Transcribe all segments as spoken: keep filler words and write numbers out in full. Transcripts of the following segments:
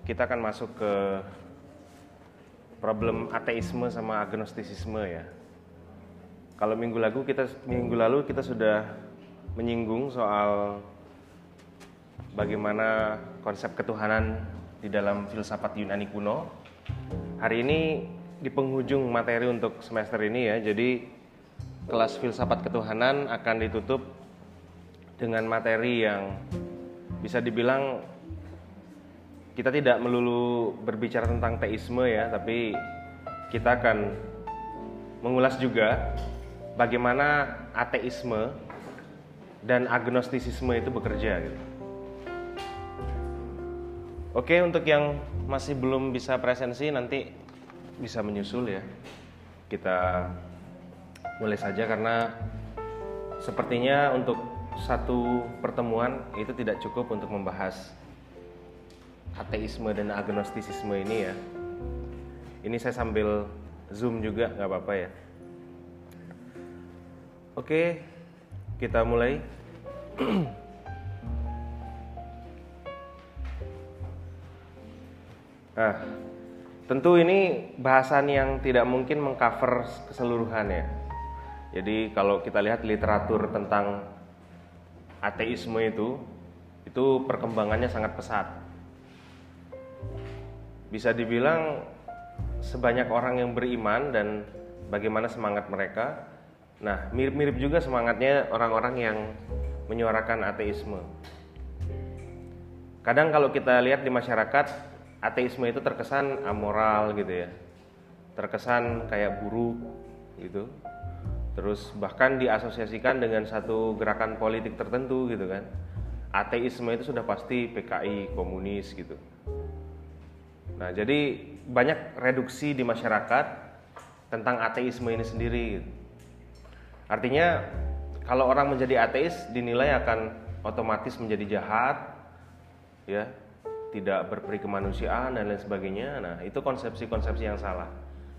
kita akan masuk ke problem ateisme sama agnostisisme ya. Kalau minggu lalu kita minggu lalu kita sudah menyinggung soal bagaimana konsep ketuhanan di dalam filsafat Yunani kuno. Hari ini di penghujung materi untuk semester ini ya. Jadi kelas filsafat ketuhanan akan ditutup dengan materi yang bisa dibilang kita tidak melulu berbicara tentang teisme ya, tapi kita akan mengulas juga bagaimana ateisme dan agnostisisme itu bekerja gitu. Oke, untuk yang masih belum bisa presensi nanti bisa menyusul ya. Kita mulai saja karena sepertinya untuk satu pertemuan itu tidak cukup untuk membahas ateisme dan agnostisisme ini ya. Ini saya sambil zoom juga, nggak apa-apa ya. Oke, kita mulai. Nah, tentu ini bahasan yang tidak mungkin mengcover keseluruhan ya. Jadi kalau kita lihat literatur tentang ateisme itu, itu perkembangannya sangat pesat. Bisa dibilang sebanyak orang yang beriman dan bagaimana semangat mereka. Nah, mirip-mirip juga semangatnya orang-orang yang menyuarakan ateisme. Kadang kalau kita lihat di masyarakat, ateisme itu terkesan amoral gitu ya. Terkesan kayak buruk gitu. Terus bahkan diasosiasikan dengan satu gerakan politik tertentu gitu kan. Ateisme itu sudah pasti P K I, komunis gitu. Nah, jadi banyak reduksi di masyarakat tentang ateisme ini sendiri gitu. Artinya kalau orang menjadi ateis dinilai akan otomatis menjadi jahat ya, tidak berperi kemanusiaan dan lain sebagainya. Nah, itu konsepsi-konsepsi yang salah.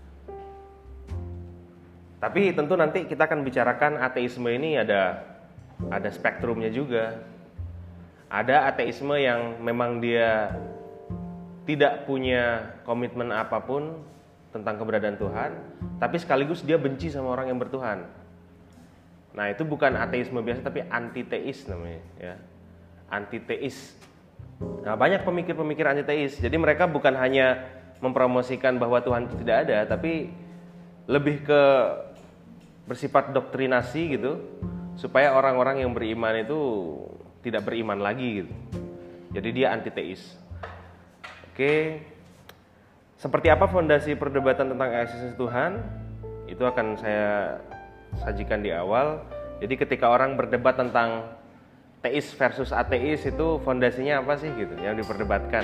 Tapi tentu nanti kita akan bicarakan ateisme ini ada ada spektrumnya juga. Ada ateisme yang memang dia tidak punya komitmen apapun tentang keberadaan Tuhan, tapi sekaligus dia benci sama orang yang bertuhan. Nah, itu bukan ateisme biasa tapi antiteis namanya ya. Antiteis. Nah, banyak pemikir-pemikir antiteis. Jadi mereka bukan hanya mempromosikan bahwa Tuhan itu tidak ada, tapi lebih ke bersifat doktrinasi gitu, supaya orang-orang yang beriman itu tidak beriman lagi gitu. Jadi dia antiteis. Oke, seperti apa fondasi perdebatan tentang eksistensi Tuhan? Itu akan saya sajikan di awal. Jadi ketika orang berdebat tentang teis versus ateis, itu fondasinya apa sih gitu yang diperdebatkan?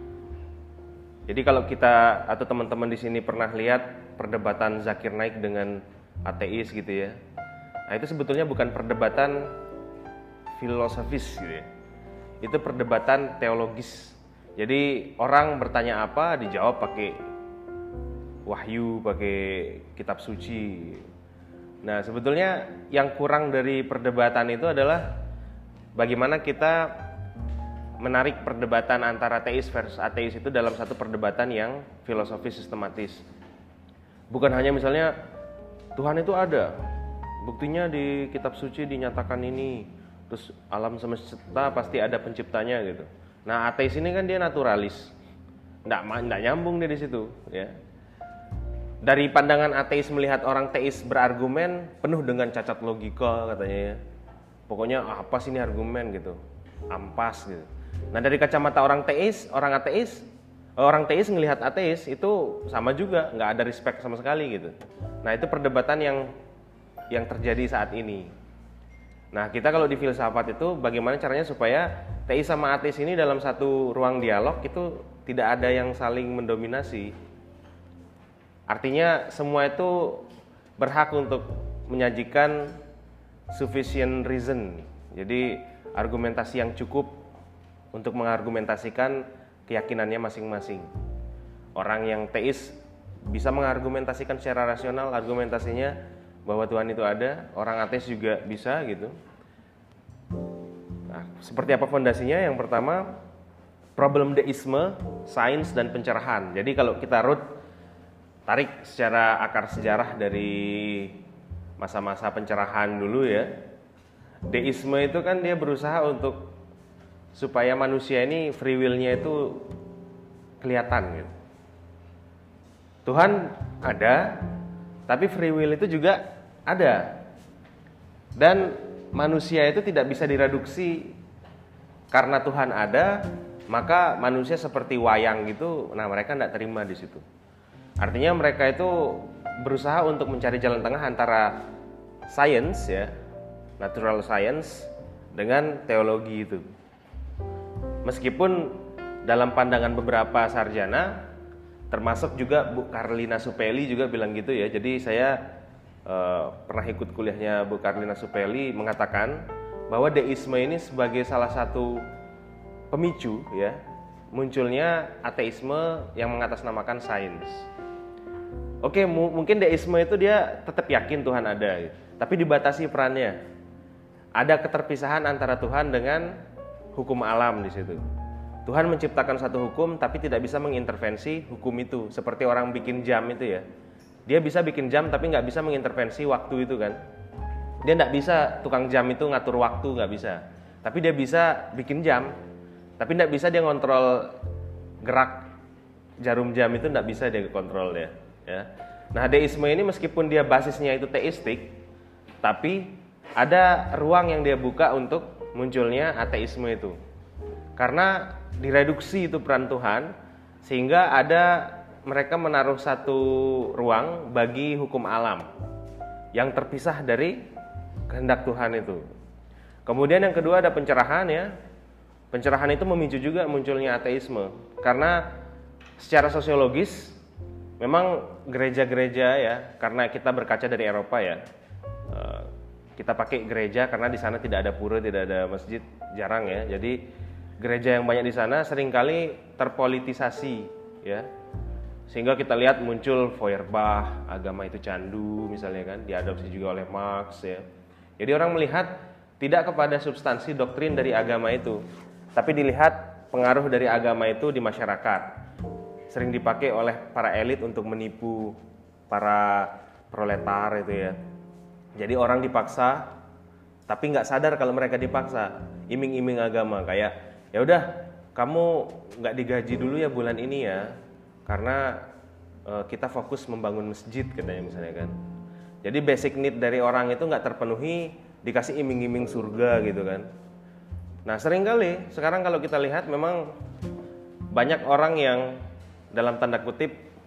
Jadi kalau kita atau teman-teman di sini pernah lihat perdebatan Zakir Naik dengan ateis gitu ya, nah itu sebetulnya bukan perdebatan filosofis gitu ya, itu perdebatan teologis. Jadi orang bertanya apa dijawab pakai wahyu, pakai kitab suci. Nah, sebetulnya yang kurang dari perdebatan itu adalah bagaimana kita menarik perdebatan antara teis versus ateis itu dalam satu perdebatan yang filosofis sistematis. Bukan hanya misalnya Tuhan itu ada, buktinya di kitab suci dinyatakan ini, terus alam semesta pasti ada penciptanya gitu. Nah, ateis ini kan dia naturalis, nggak, nggak nyambung dia di situ ya. Dari pandangan ateis melihat orang teis berargumen penuh dengan cacat logika katanya ya. Pokoknya ah, apa sih ini argumen gitu, ampas gitu. Nah, dari kacamata orang teis, orang ateis, orang teis ngelihat ateis itu sama juga, nggak ada respect sama sekali gitu. Nah, itu perdebatan yang yang terjadi saat ini. Nah, kita kalau di filsafat itu bagaimana caranya supaya teis sama ateis ini dalam satu ruang dialog itu tidak ada yang saling mendominasi. Artinya semua itu berhak untuk menyajikan sufficient reason. Jadi argumentasi yang cukup untuk mengargumentasikan keyakinannya masing-masing. Orang yang teis bisa mengargumentasikan secara rasional argumentasinya bahwa Tuhan itu ada, orang ateis juga bisa gitu. Nah, seperti apa fondasinya? Yang pertama, problem deisme, sains dan pencerahan. Jadi kalau kita root tarik secara akar sejarah dari masa-masa pencerahan dulu ya, deisme itu kan dia berusaha untuk supaya manusia ini free will-nya itu kelihatan gitu. Tuhan ada, tapi free will itu juga ada. Dan manusia itu tidak bisa direduksi karena Tuhan ada, maka manusia seperti wayang gitu. Nah, mereka tidak terima di situ. Artinya mereka itu berusaha untuk mencari jalan tengah antara science ya, natural science dengan teologi itu. Meskipun dalam pandangan beberapa sarjana, termasuk juga Bu Carlina Supeli juga bilang gitu ya. Jadi saya eh, pernah ikut kuliahnya Bu Carlina Supeli mengatakan bahwa deisme ini sebagai salah satu pemicu ya munculnya ateisme yang mengatasnamakan sains. Oke, mu- mungkin deisme itu dia tetap yakin Tuhan ada, gitu. Tapi dibatasi perannya. Ada keterpisahan antara Tuhan dengan hukum alam di situ. Tuhan menciptakan satu hukum tapi tidak bisa mengintervensi hukum itu. Seperti orang bikin jam itu ya. Dia bisa bikin jam tapi nggak bisa mengintervensi waktu itu kan. Dia nggak bisa, tukang jam itu ngatur waktu, nggak bisa. Tapi dia bisa bikin jam. Tapi nggak bisa dia ngontrol gerak jarum jam itu, nggak bisa dia kontrol ya. ya. Nah deisme ini meskipun dia basisnya itu teistik, tapi ada ruang yang dia buka untuk munculnya ateisme itu. Karena direduksi itu peran Tuhan, sehingga ada mereka menaruh satu ruang bagi hukum alam yang terpisah dari kehendak Tuhan itu. Kemudian yang kedua ada pencerahan ya. Pencerahan itu memicu juga munculnya ateisme. Karena secara sosiologis memang gereja-gereja ya, karena kita berkaca dari Eropa ya, kita pakai gereja karena di sana tidak ada pura, tidak ada masjid, jarang ya. Jadi gereja yang banyak di sana seringkali terpolitisasi ya. Sehingga kita lihat muncul Feuerbach, agama itu candu misalnya kan, diadopsi juga oleh Marx ya. Jadi orang melihat tidak kepada substansi doktrin dari agama itu, tapi dilihat pengaruh dari agama itu di masyarakat. Sering dipakai oleh para elit untuk menipu para proletar itu ya. Jadi orang dipaksa, tapi nggak sadar kalau mereka dipaksa, iming-iming agama kayak, ya udah kamu nggak digaji dulu ya bulan ini ya, karena e, kita fokus membangun masjid katanya misalnya kan. Jadi basic need dari orang itu nggak terpenuhi, dikasih iming-iming surga gitu kan. Nah seringkali sekarang kalau kita lihat memang banyak orang yang dalam tanda kutip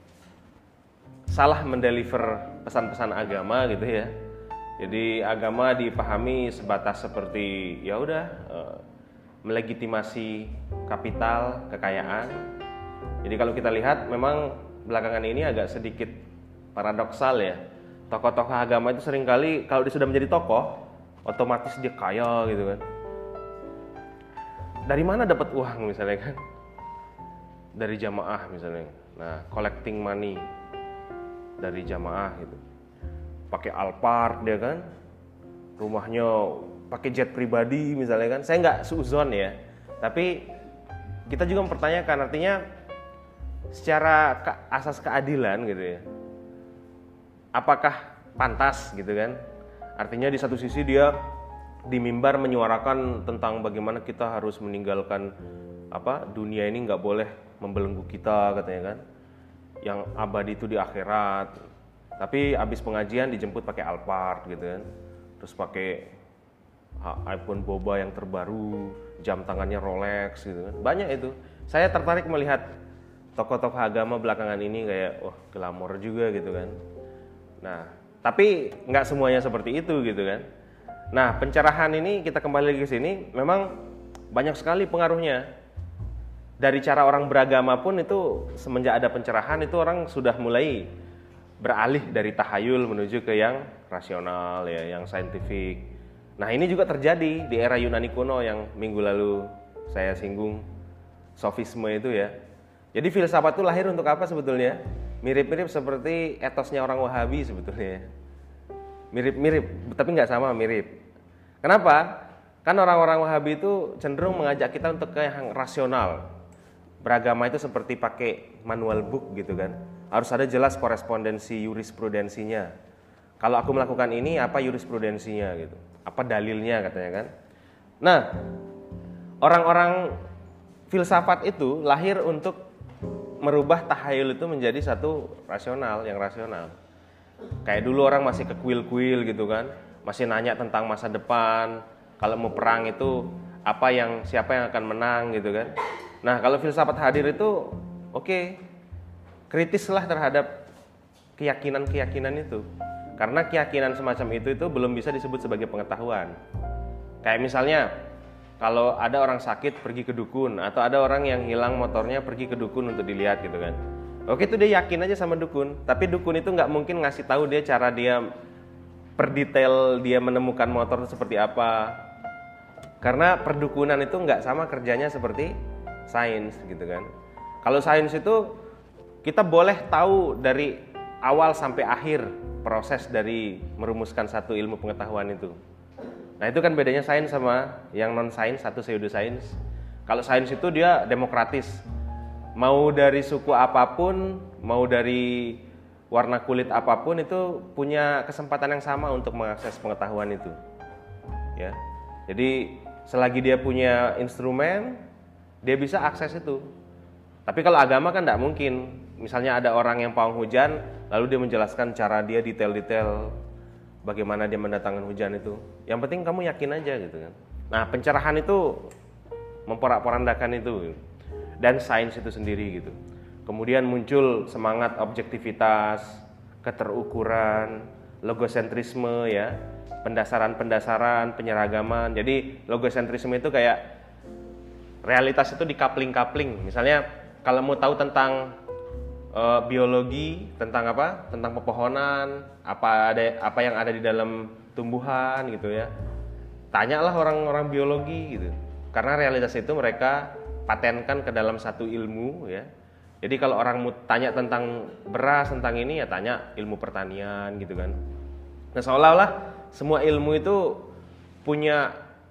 salah mendeliver pesan-pesan agama gitu ya. Jadi agama dipahami sebatas seperti ya udah e, melegitimasi kapital, kekayaan. Jadi kalau kita lihat memang belakangan ini agak sedikit paradoksal ya. Tokoh-tokoh agama itu seringkali kalau dia sudah menjadi tokoh, otomatis dia kaya gitu kan. Dari mana dapat uang misalnya kan? Dari jamaah misalnya. Nah, collecting money dari jamaah gitu. Pakai Alphard dia kan, rumahnya pakai jet pribadi misalnya kan. Saya nggak suzon ya, tapi kita juga mempertanyakan artinya secara ke, asas keadilan gitu ya, apakah pantas gitu kan? Artinya di satu sisi dia di mimbar menyuarakan tentang bagaimana kita harus meninggalkan apa dunia ini, nggak boleh membelenggu kita katanya kan, yang abadi itu di akhirat. Tapi abis pengajian dijemput pakai Alphard gitu kan, terus pakai iPhone boba yang terbaru, jam tangannya Rolex gitu kan. Banyak itu. Saya tertarik melihat tokoh-tokoh agama belakangan ini kayak wah glamor juga gitu kan. Nah, tapi nggak semuanya seperti itu gitu kan. Nah, pencerahan ini kita kembali lagi ke sini, memang banyak sekali pengaruhnya. Dari cara orang beragama pun itu semenjak ada pencerahan itu orang sudah mulai beralih dari tahayul menuju ke yang rasional ya, yang saintifik. Nah ini juga terjadi di era Yunani kuno yang minggu lalu saya singgung, sofisme itu ya. Jadi filsafat itu lahir untuk apa sebetulnya? Mirip-mirip seperti etosnya orang Wahabi sebetulnya. Mirip-mirip, tapi nggak sama, mirip. Kenapa? Kan orang-orang Wahabi itu cenderung mengajak kita untuk ke yang rasional. beragama itu seperti pakai manual book gitu kan. Harus ada jelas korespondensi jurisprudensinya. Kalau aku melakukan ini, apa jurisprudensinya gitu? Apa dalilnya katanya kan? Nah, orang-orang filsafat itu lahir untuk merubah tahayul itu menjadi satu rasional, yang rasional. Kayak dulu orang masih ke kuil-kuil gitu kan, masih nanya tentang masa depan. Kalau mau perang itu apa yang siapa yang akan menang gitu kan. Nah, kalau filsafat hadir itu oke, okay, kritislah terhadap keyakinan-keyakinan itu. Karena keyakinan semacam itu itu belum bisa disebut sebagai pengetahuan. Kayak misalnya kalau ada orang sakit pergi ke dukun, atau ada orang yang hilang motornya pergi ke dukun untuk dilihat gitu kan. Oke, itu dia yakin aja sama dukun, tapi dukun itu nggak mungkin ngasih tahu dia cara dia per detail dia menemukan motor itu seperti apa. Karena perdukunan itu nggak sama kerjanya seperti sains gitu kan. Kalau sains itu kita boleh tahu dari awal sampai akhir proses dari merumuskan satu ilmu pengetahuan itu. Nah, itu kan bedanya sains sama yang non sains atau pseudosains. Kalau sains itu dia demokratis. Mau dari suku apapun, mau dari warna kulit apapun itu punya kesempatan yang sama untuk mengakses pengetahuan itu. Ya. Jadi selagi dia punya instrumen, dia bisa akses itu. Tapi kalau agama kan tidak mungkin. Misalnya ada orang yang pawang hujan, lalu dia menjelaskan cara dia detail-detail bagaimana dia mendatangkan hujan itu. Yang penting kamu yakin aja gitu kan. Nah, pencerahan itu memporak-porandakan itu. Dan sains itu sendiri gitu. Kemudian muncul semangat objektivitas, keterukuran, logosentrisme ya, pendasaran-pendasaran, penyeragaman. Jadi logosentrisme itu kayak realitas itu dikapling-kapling. Misalnya kalau mau tahu tentang e, biologi, tentang apa? Tentang pepohonan, apa ada apa yang ada di dalam tumbuhan gitu ya. Tanyalah orang-orang biologi gitu. Karena realitas itu mereka patenkan ke dalam satu ilmu ya. Jadi kalau orang mau tanya tentang beras, tentang ini ya tanya ilmu pertanian gitu kan. Nah, seolah-olah semua ilmu itu punya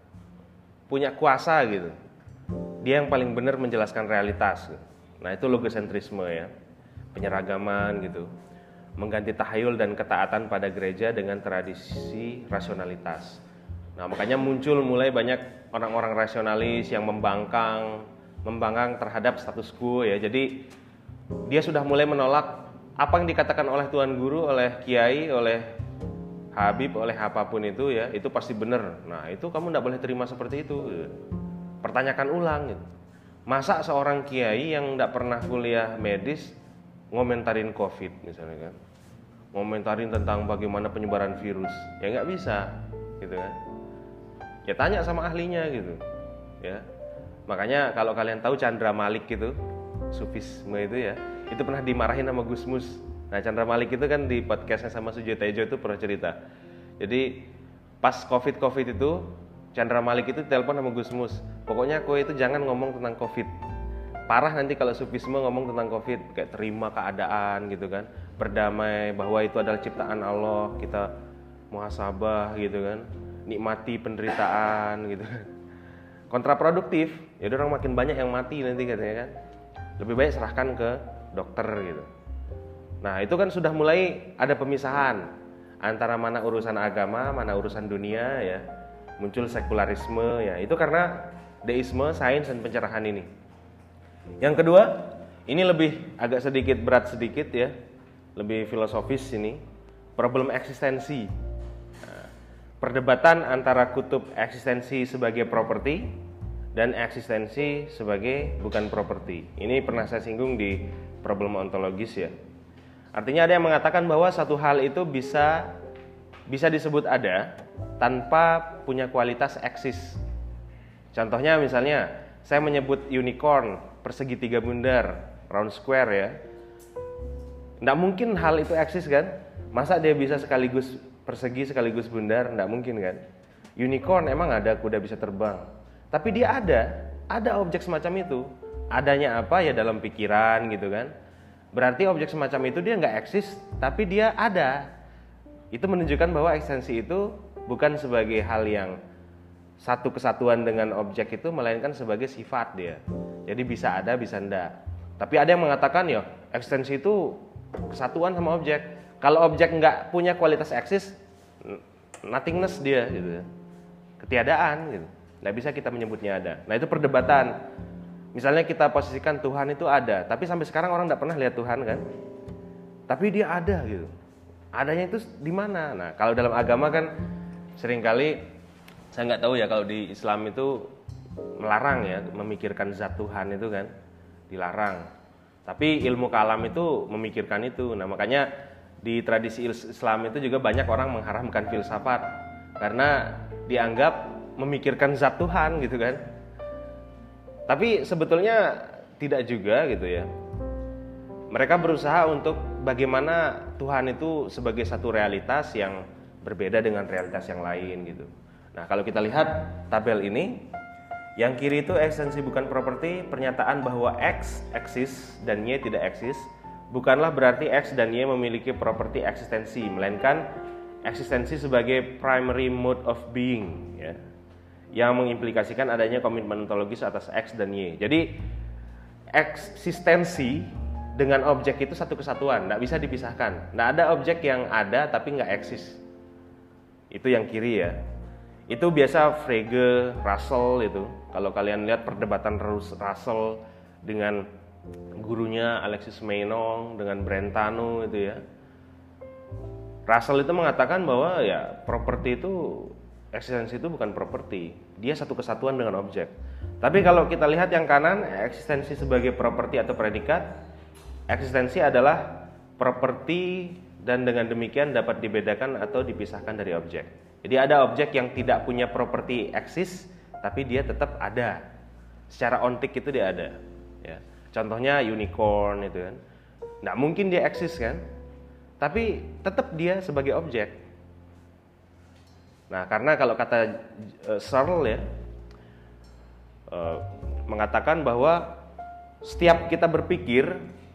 punya kuasa gitu. Dia yang paling benar menjelaskan realitas. Nah, itu logosentrisme ya. Penyeragaman gitu. Mengganti tahayul dan ketaatan pada gereja dengan tradisi rasionalitas. Nah, makanya muncul mulai banyak orang-orang rasionalis yang membangkang membangkang terhadap status quo ya. Jadi dia sudah mulai menolak apa yang dikatakan oleh tuan guru, oleh kiai, oleh habib, oleh apapun itu ya, itu pasti benar. Nah, itu kamu tidak boleh terima seperti itu. Pertanyakan ulang gitu. Masa seorang kiai yang tidak pernah kuliah medis ngomentarin COVID misalnya kan, ngomentarin tentang bagaimana penyebaran virus, ya nggak bisa gitu kan. Ya tanya sama ahlinya gitu ya. Makanya kalau kalian tahu Chandra Malik gitu, sufisme itu ya, itu pernah dimarahin sama Gusmus. Nah, Chandra Malik itu kan di podcastnya sama Sujo Tejo itu pernah cerita. Jadi pas covid-covid itu Chandra Malik itu telepon sama Gusmus. Pokoknya kowe itu jangan ngomong tentang covid. Parah nanti kalau sufisme ngomong tentang covid, kayak terima keadaan gitu kan, berdamai bahwa itu adalah ciptaan Allah, kita muhasabah gitu kan, nikmati penderitaan gitu kan. Kontraproduktif, jadi orang makin banyak yang mati nanti katanya kan. Lebih baik serahkan ke dokter gitu. Nah, itu kan sudah mulai ada pemisahan antara mana urusan agama, mana urusan dunia ya. Muncul sekularisme ya. Itu karena deisme, sains dan pencerahan ini. Yang kedua, ini lebih agak sedikit berat sedikit ya. Lebih filosofis ini. Problem eksistensi. Nah, perdebatan antara kutub eksistensi sebagai properti dan eksistensi sebagai bukan properti. Ini pernah saya singgung di problem ontologis ya. Artinya ada yang mengatakan bahwa satu hal itu bisa bisa disebut ada tanpa punya kualitas eksis. Contohnya misalnya saya menyebut unicorn, persegi tiga bundar, round square ya. Nggak mungkin hal itu eksis kan? Masa dia bisa sekaligus persegi sekaligus bundar? Nggak mungkin kan? Unicorn emang ada kuda bisa terbang. Tapi dia ada, ada objek semacam itu. Adanya apa ya dalam pikiran gitu kan. Berarti objek semacam itu dia nggak eksis, tapi dia ada. Itu menunjukkan bahwa eksistensi itu bukan sebagai hal yang satu kesatuan dengan objek itu, melainkan sebagai sifat dia. Jadi bisa ada, bisa enggak. Tapi ada yang mengatakan ya eksistensi itu kesatuan sama objek. Kalau objek nggak punya kualitas eksis, nothingness dia gitu. Ketiadaan gitu. Nggak bisa kita menyebutnya ada. Nah itu perdebatan. Misalnya kita posisikan Tuhan itu ada, tapi sampai sekarang orang nggak pernah lihat Tuhan kan. Tapi dia ada gitu. Adanya itu di mana? Nah kalau dalam agama kan seringkali, saya nggak tahu ya kalau di Islam itu melarang ya memikirkan zat Tuhan itu kan, dilarang. Tapi ilmu kalam itu memikirkan itu. Nah makanya di tradisi Islam itu juga banyak orang mengharamkan filsafat karena dianggap memikirkan zat Tuhan gitu kan. Tapi sebetulnya tidak juga gitu ya. Mereka berusaha untuk bagaimana Tuhan itu sebagai satu realitas yang berbeda dengan realitas yang lain gitu. Nah kalau kita lihat tabel ini, yang kiri itu eksistensi bukan properti, pernyataan bahwa X eksis dan Y tidak eksis bukanlah berarti X dan Y memiliki properti eksistensi, melainkan eksistensi sebagai primary mode of being ya, yang mengimplikasikan adanya komitmen ontologis atas X dan Y. Jadi eksistensi dengan objek itu satu kesatuan, tidak bisa dipisahkan. Tidak ada objek yang ada tapi nggak eksis. Itu yang kiri ya. Itu biasa Frege, Russell itu. Kalau kalian lihat perdebatan Russell dengan gurunya Alexis Meinong dengan Brentano itu ya. Russell itu mengatakan bahwa ya properti itu, eksistensi itu bukan properti. Dia satu kesatuan dengan objek. Tapi kalau kita lihat yang kanan, eksistensi sebagai properti atau predikat, eksistensi adalah properti dan dengan demikian dapat dibedakan atau dipisahkan dari objek. Jadi ada objek yang tidak punya properti eksis, tapi dia tetap ada. Secara ontik itu dia ada. Ya. Contohnya unicorn itu kan, nggak mungkin dia eksis kan, tapi tetap dia sebagai objek. Nah karena kalau kata uh, Searle ya, uh, mengatakan bahwa setiap kita berpikir,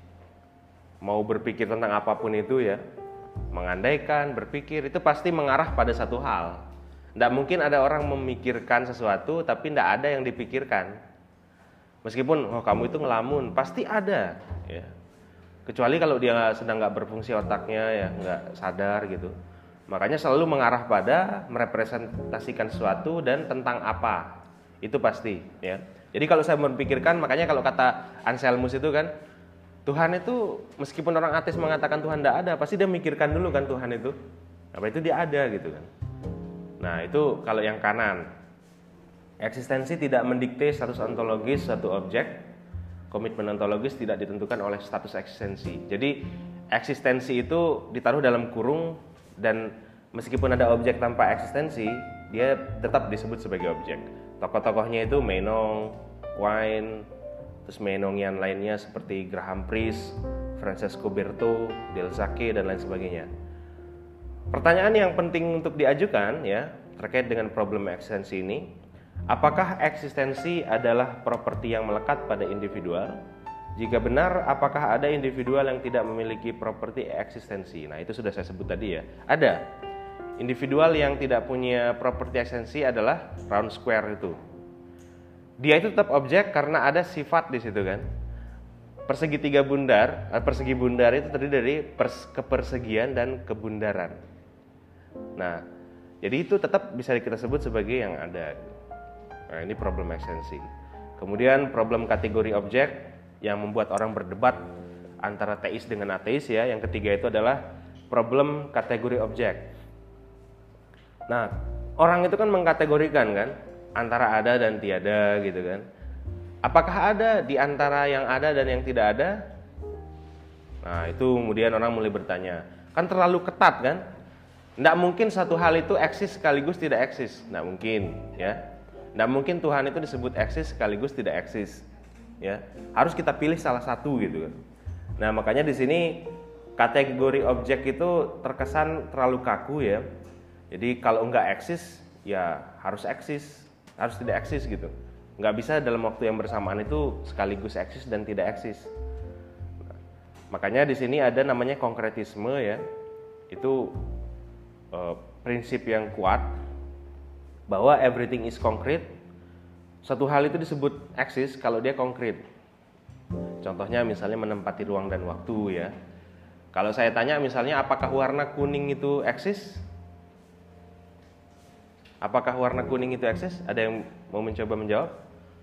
mau berpikir tentang apapun itu ya, mengandaikan, berpikir, itu pasti mengarah pada satu hal. Tidak mungkin ada orang memikirkan sesuatu tapi tidak ada yang dipikirkan. Meskipun oh kamu itu ngelamun, pasti ada ya. Kecuali kalau dia sedang nggak berfungsi otaknya ya, nggak sadar gitu. Makanya selalu mengarah pada merepresentasikan sesuatu dan tentang apa. Itu pasti ya. Jadi kalau saya berpikirkan, makanya kalau kata Anselmus itu kan, Tuhan itu meskipun orang ateis mengatakan Tuhan tidak ada, pasti dia mikirkan dulu kan Tuhan itu. Apa itu dia ada gitu kan. Nah itu kalau yang kanan. Eksistensi tidak mendikte status ontologis suatu objek. Komitmen ontologis tidak ditentukan oleh status eksistensi. Jadi eksistensi itu ditaruh dalam kurung dan meskipun ada objek tanpa eksistensi, dia tetap disebut sebagai objek. Tokoh-tokohnya itu Meinong, Quine, terus Meinong yang lainnya seperti Graham Priest, Francesco Berto, Del Sacche dan lain sebagainya. Pertanyaan yang penting untuk diajukan ya terkait dengan problem eksistensi ini, apakah eksistensi adalah properti yang melekat pada individual? Jika benar, apakah ada individual yang tidak memiliki properti eksistensi? Nah, itu sudah saya sebut tadi ya. Ada. Individual yang tidak punya properti eksistensi adalah round square itu. Dia itu tetap objek karena ada sifat di situ kan. Persegi tiga bundar, persegi bundar itu terdiri dari pers- kepersegian dan kebundaran. Nah, jadi itu tetap bisa kita sebut sebagai yang ada. Nah, ini problem eksistensi. Kemudian problem kategori objek yang membuat orang berdebat antara teis dengan ateis ya. Yang ketiga itu adalah problem kategori objek. Nah, orang itu kan mengkategorikan kan antara ada dan tiada gitu kan. Apakah ada di antara yang ada dan yang tidak ada? Nah, itu kemudian orang mulai bertanya. Kan terlalu ketat kan? Tidak mungkin satu hal itu eksis sekaligus tidak eksis. Tidak mungkin ya. Tidak mungkin Tuhan itu disebut eksis sekaligus tidak eksis. Ya, harus kita pilih salah satu gitu kan. Nah, makanya di sini kategori objek itu terkesan terlalu kaku ya. Jadi kalau enggak eksis ya harus eksis, harus tidak eksis gitu. Enggak bisa dalam waktu yang bersamaan itu sekaligus eksis dan tidak eksis. Nah, makanya di sini ada namanya konkretisme ya. Itu eh, prinsip yang kuat bahwa everything is concrete Suatu hal itu disebut eksis kalau dia konkret. Contohnya misalnya menempati ruang dan waktu ya. Kalau saya tanya misalnya apakah warna kuning itu eksis? Apakah warna kuning itu eksis? Ada yang mau mencoba menjawab?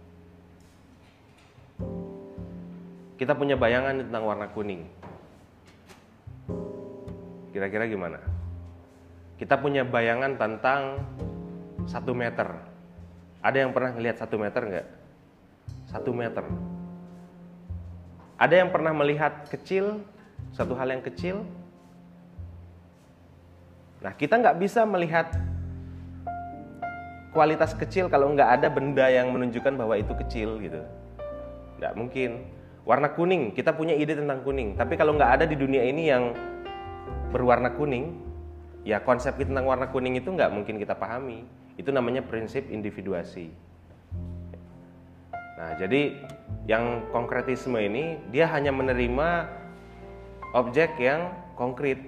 Kita punya bayangan tentang warna kuning. Kira-kira gimana? Kita punya bayangan tentang satu meter. Ada yang pernah ngelihat satu meter nggak? Satu meter. Ada yang pernah melihat kecil, satu hal yang kecil? Nah, kita nggak bisa melihat kualitas kecil kalau nggak ada benda yang menunjukkan bahwa itu kecil gitu. Nggak mungkin. Warna kuning, kita punya ide tentang kuning. Tapi kalau nggak ada di dunia ini yang berwarna kuning, ya konsep kita tentang warna kuning itu nggak mungkin kita pahami. Itu namanya prinsip individuasi. Nah, jadi yang konkretisme ini dia hanya menerima objek yang konkret.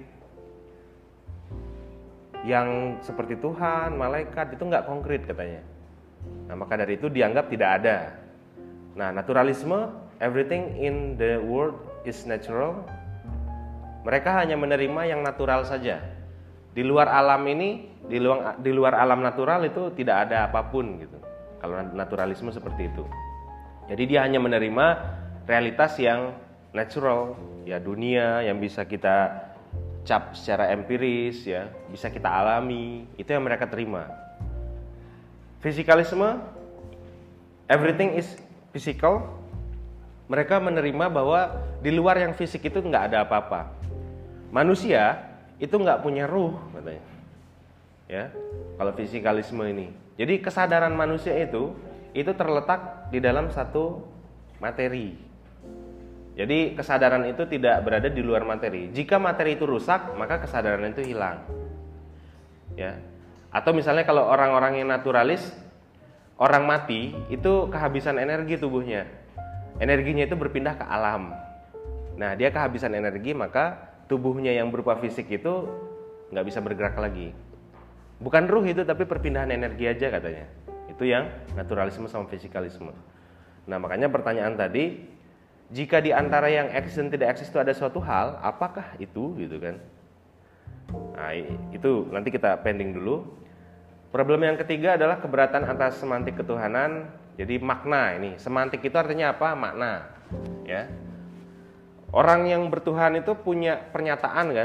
Yang seperti Tuhan, malaikat itu nggak konkret katanya. Nah, maka dari itu dianggap tidak ada. Nah, naturalisme, everything in the world is natural. Mereka hanya menerima yang natural saja. Di luar alam ini, di luar di luar alam natural itu tidak ada apapun gitu. Kalau naturalisme seperti itu. Jadi dia hanya menerima realitas yang natural, ya dunia yang bisa kita cap secara empiris ya, bisa kita alami, itu yang mereka terima. Fisikalisme, everything is physical. Mereka menerima bahwa di luar yang fisik itu nggak ada apa-apa. Manusia itu nggak punya ruh katanya. Ya, kalau fisikalisme ini. Jadi kesadaran manusia itu itu terletak di dalam satu materi. Jadi kesadaran itu tidak berada di luar materi. Jika materi itu rusak, maka kesadaran itu hilang. Ya. Atau misalnya kalau orang-orang yang naturalis, orang mati itu kehabisan energi tubuhnya. Energinya itu berpindah ke alam. Nah, dia kehabisan energi, maka tubuhnya yang berupa fisik itu nggak bisa bergerak lagi. Bukan ruh itu, tapi perpindahan energi aja katanya. Itu yang naturalisme sama fisikalisme. Nah, makanya pertanyaan tadi, jika di antara yang eksis dan tidak eksis itu ada suatu hal, apakah itu gitu kan? Nah, itu nanti kita pending dulu. Problem yang ketiga adalah keberatan atas semantik ketuhanan. Jadi makna ini, semantik itu artinya apa? Makna. Ya. Orang yang bertuhan itu punya pernyataan kan?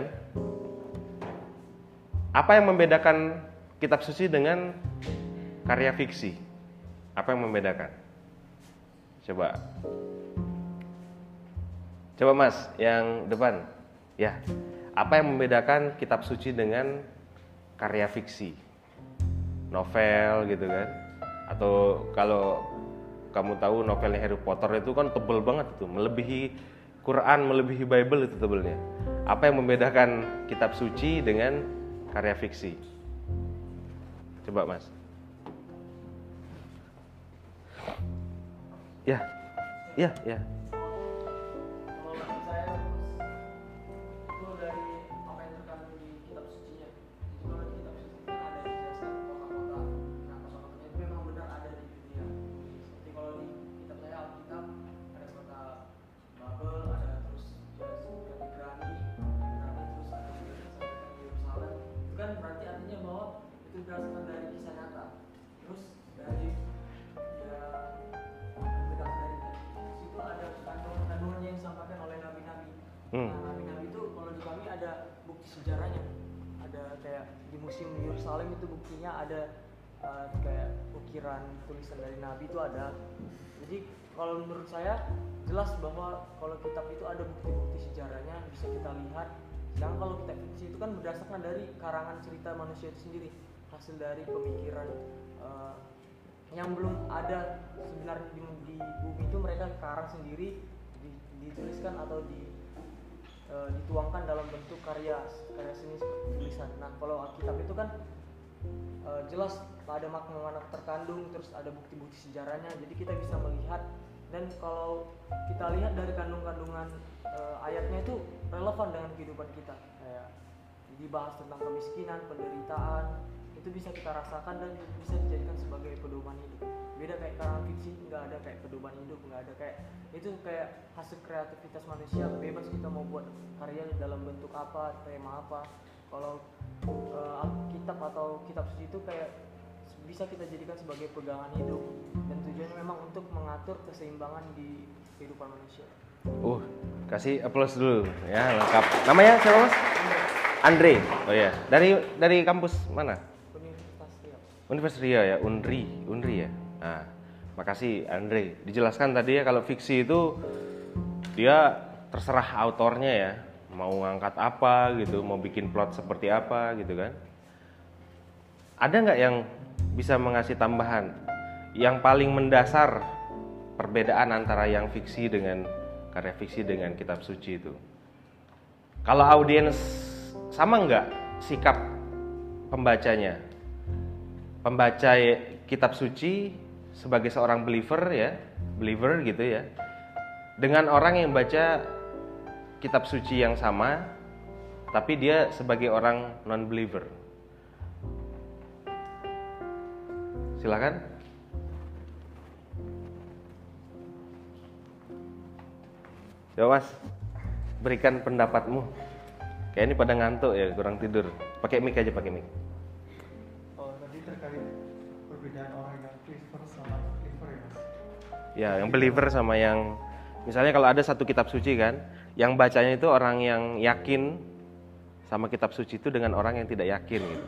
Apa yang membedakan kitab suci dengan karya fiksi? Apa yang membedakan? Coba. Coba Mas, yang depan. Ya. Apa yang membedakan kitab suci dengan karya fiksi? Novel gitu kan? Atau kalau kamu tahu novelnya Harry Potter itu kan tebel banget itu, melebihi Quran, melebihi Bible itu tebelnya. Apa yang membedakan kitab suci dengan karya fiksi? Coba Mas. Ya, ya, ya. Hmm. Nah, nabi-nabi itu kalau di kami ada bukti sejarahnya, ada kayak di Museum Yerusalem itu buktinya ada uh, kayak ukiran tulisan dari nabi itu ada. Jadi kalau menurut saya jelas bahwa kalau kitab itu ada bukti-bukti sejarahnya bisa kita lihat. Sedangkan kalau kitab fiksi itu kan berdasarkan dari karangan cerita manusia itu sendiri, hasil dari pemikiran uh, yang belum ada sebenarnya di, di bumi itu mereka karang sendiri, dituliskan atau di E, dituangkan dalam bentuk karya karya seni seperti tulisan. Nah, kalau Alkitab itu kan e, jelas ada makna-makna terkandung, terus ada bukti-bukti sejarahnya, jadi kita bisa melihat. Dan kalau kita lihat dari kandung-kandungan e, ayatnya itu relevan dengan kehidupan kita, kayak dibahas tentang kemiskinan, penderitaan, itu bisa kita rasakan dan bisa dijadikan sebagai pedoman hidup. Beda kayak karangan sih, nggak ada kayak pedoman hidup, nggak ada kayak itu kayak hasil kreativitas manusia, bebas kita mau buat karya dalam bentuk apa, tema apa. Kalau uh, Alkitab atau kitab suci itu kayak bisa kita jadikan sebagai pegangan hidup dan tujuannya memang untuk mengatur keseimbangan di kehidupan manusia. Uh, kasih applause dulu ya, lengkap. Namanya siapa Mas? Andre. Oh ya, dari dari kampus mana? Universitas Riau. Universitas Riau ya, Unri, Unri ya. Nah, makasih Andre. Dijelaskan tadi ya kalau fiksi itu dia terserah autornya ya, mau ngangkat apa gitu, mau bikin plot seperti apa gitu kan. Ada nggak yang bisa mengasih tambahan yang paling mendasar perbedaan antara yang fiksi dengan karya fiksi dengan kitab suci itu? Kalau audiens sama nggak sikap pembacanya? Pembaca kitab suci sebagai seorang believer ya, believer gitu ya, dengan orang yang baca kitab suci yang sama, tapi dia sebagai orang non-believer. Silakan. Coba Mas, berikan pendapatmu. Kayak ini pada ngantuk ya, kurang tidur. Pakai mic aja, pakai mic. Oh, tadi terkait perbedaan orang yang believer sama believer ya Mas? Ya, yang believer sama yang, misalnya kalau ada satu kitab suci kan, yang bacanya itu orang yang yakin sama kitab suci itu dengan orang yang tidak yakin gitu.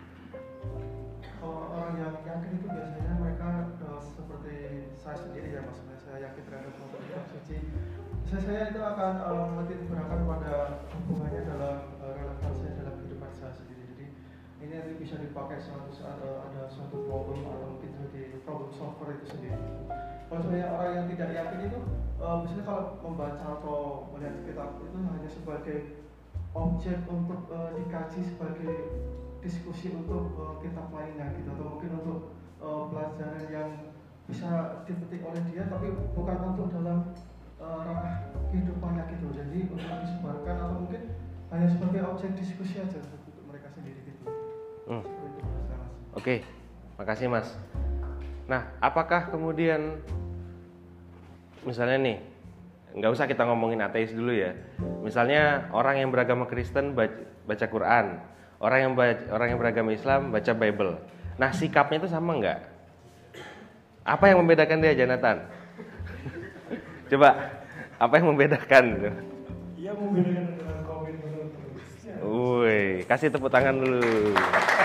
Kalau orang yang yakin itu biasanya mereka uh, seperti saya sendiri ya Mas, saya yakin terhadap kitab suci. Saya, saya itu akan uh, menitikberatkan pada hubungannya dalam uh, relevansinya dalam kehidupan saya sendiri. Jadi ini nanti bisa dipakai suatu saat uh, ada suatu problem atau mungkin sebagai problem solver itu sendiri. Kalau sebenarnya orang yang tidak yakin itu uh, misalnya kalau membaca atau melihat kitab itu hanya sebagai objek untuk uh, dikaji sebagai diskusi untuk uh, kitab lainnya gitu, atau mungkin untuk uh, pelajaran yang bisa dipetik oleh dia, tapi bukan untuk dalam uh, ranah kehidupannya gitu. Jadi untuk disebarkan atau mungkin hanya sebagai objek diskusi aja untuk mereka sendiri gitu. Hmm. Itu, Mas. Oke, makasih Mas. Nah, apakah kemudian misalnya nih, nggak usah kita ngomongin ateis dulu ya. Misalnya orang yang beragama Kristen baca, baca Quran, orang yang baca, orang yang beragama Islam baca Bible. Nah, sikapnya itu sama nggak? Apa yang membedakan dia, Jonathan? Coba, apa yang membedakan? Iya, membedakan dengan komitmen ontologisnya. Woi, kasih tepuk tangan dulu.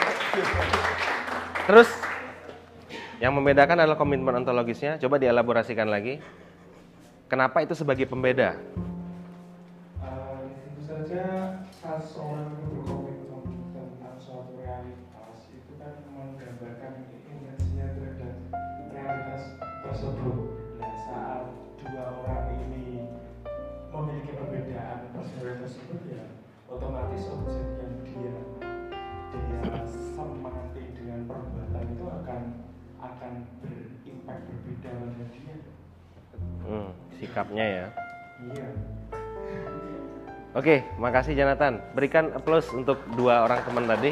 Terus, yang membedakan adalah komitmen ontologisnya. Coba dielaborasikan lagi. Kenapa itu sebagai pembeda? Uh, tentu saja saat seorang itu berkomitmen tentang suatu realitas itu kan menggambarkan intensinya terhadap realitas tersebut. Nah, saat dua orang ini memiliki perbedaan personal tersebut ya otomatis objek yang dia dia semati dengan perbuatan itu akan akan berimpact berbeda pada dia. Hmm, sikapnya ya. Iya. Oke, makasih Jonathan. Berikan applause untuk dua orang teman tadi.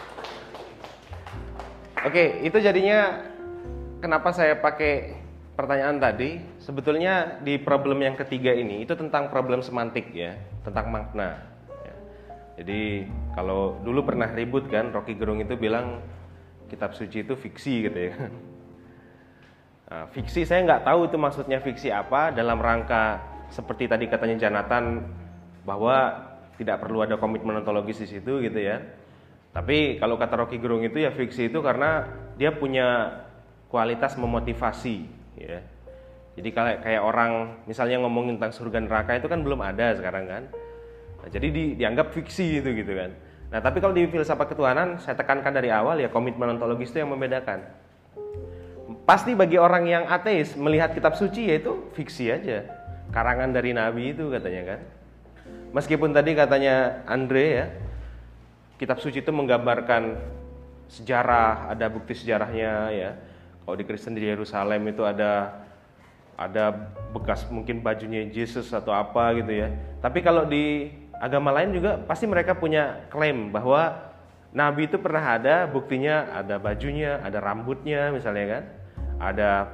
Oke, itu jadinya kenapa saya pakai pertanyaan tadi. Sebetulnya di problem yang ketiga ini itu tentang problem semantik ya, tentang makna. Ya. Jadi kalau dulu pernah ribut kan, Rocky Gerung itu bilang kitab suci itu fiksi gitu ya. Nah, fiksi saya nggak tahu itu maksudnya fiksi apa, dalam rangka seperti tadi katanya Jonathan bahwa tidak perlu ada komitmen ontologis di situ gitu ya. Tapi kalau kata Rocky Gerung itu ya fiksi itu karena dia punya kualitas memotivasi ya. Jadi kayak kayak orang misalnya ngomongin tentang surga neraka itu kan belum ada sekarang kan. Nah, jadi di, dianggap fiksi itu gitu kan. Nah, tapi kalau di filsafat ketuhanan saya tekankan dari awal ya komitmen ontologis itu yang membedakan. Pasti bagi orang yang ateis melihat kitab suci yaitu fiksi aja, karangan dari nabi itu katanya kan. Meskipun tadi katanya Andre ya, kitab suci itu menggambarkan sejarah, ada bukti sejarahnya ya. Kalau di Kristen di Yerusalem itu ada ada bekas mungkin bajunya Yesus atau apa gitu ya. Tapi kalau di agama lain juga pasti mereka punya klaim bahwa nabi itu pernah ada buktinya, ada bajunya, ada rambutnya misalnya kan. Ada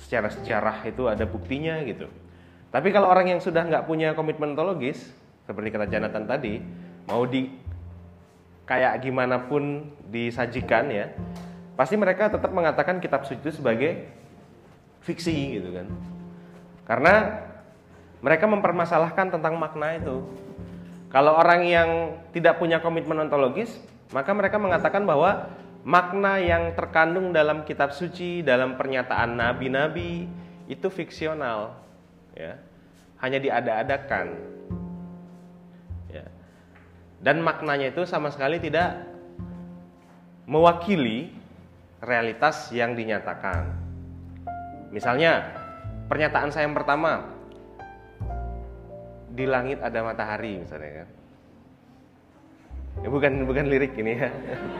secara sejarah itu ada buktinya gitu. Tapi kalau orang yang sudah nggak punya komitmen ontologis, seperti kata Jonathan tadi, mau di kayak gimana pun disajikan ya, pasti mereka tetap mengatakan kitab suci itu sebagai fiksi gitu kan. Karena mereka mempermasalahkan tentang makna itu. Kalau orang yang tidak punya komitmen ontologis, maka mereka mengatakan bahwa makna yang terkandung dalam kitab suci, dalam pernyataan nabi-nabi itu fiksional, ya, hanya diada-adakan, ya. Dan maknanya itu sama sekali tidak mewakili realitas yang dinyatakan. Misalnya, pernyataan saya yang pertama, di langit ada matahari misalnya kan. Ya, bukan bukan lirik ini ya.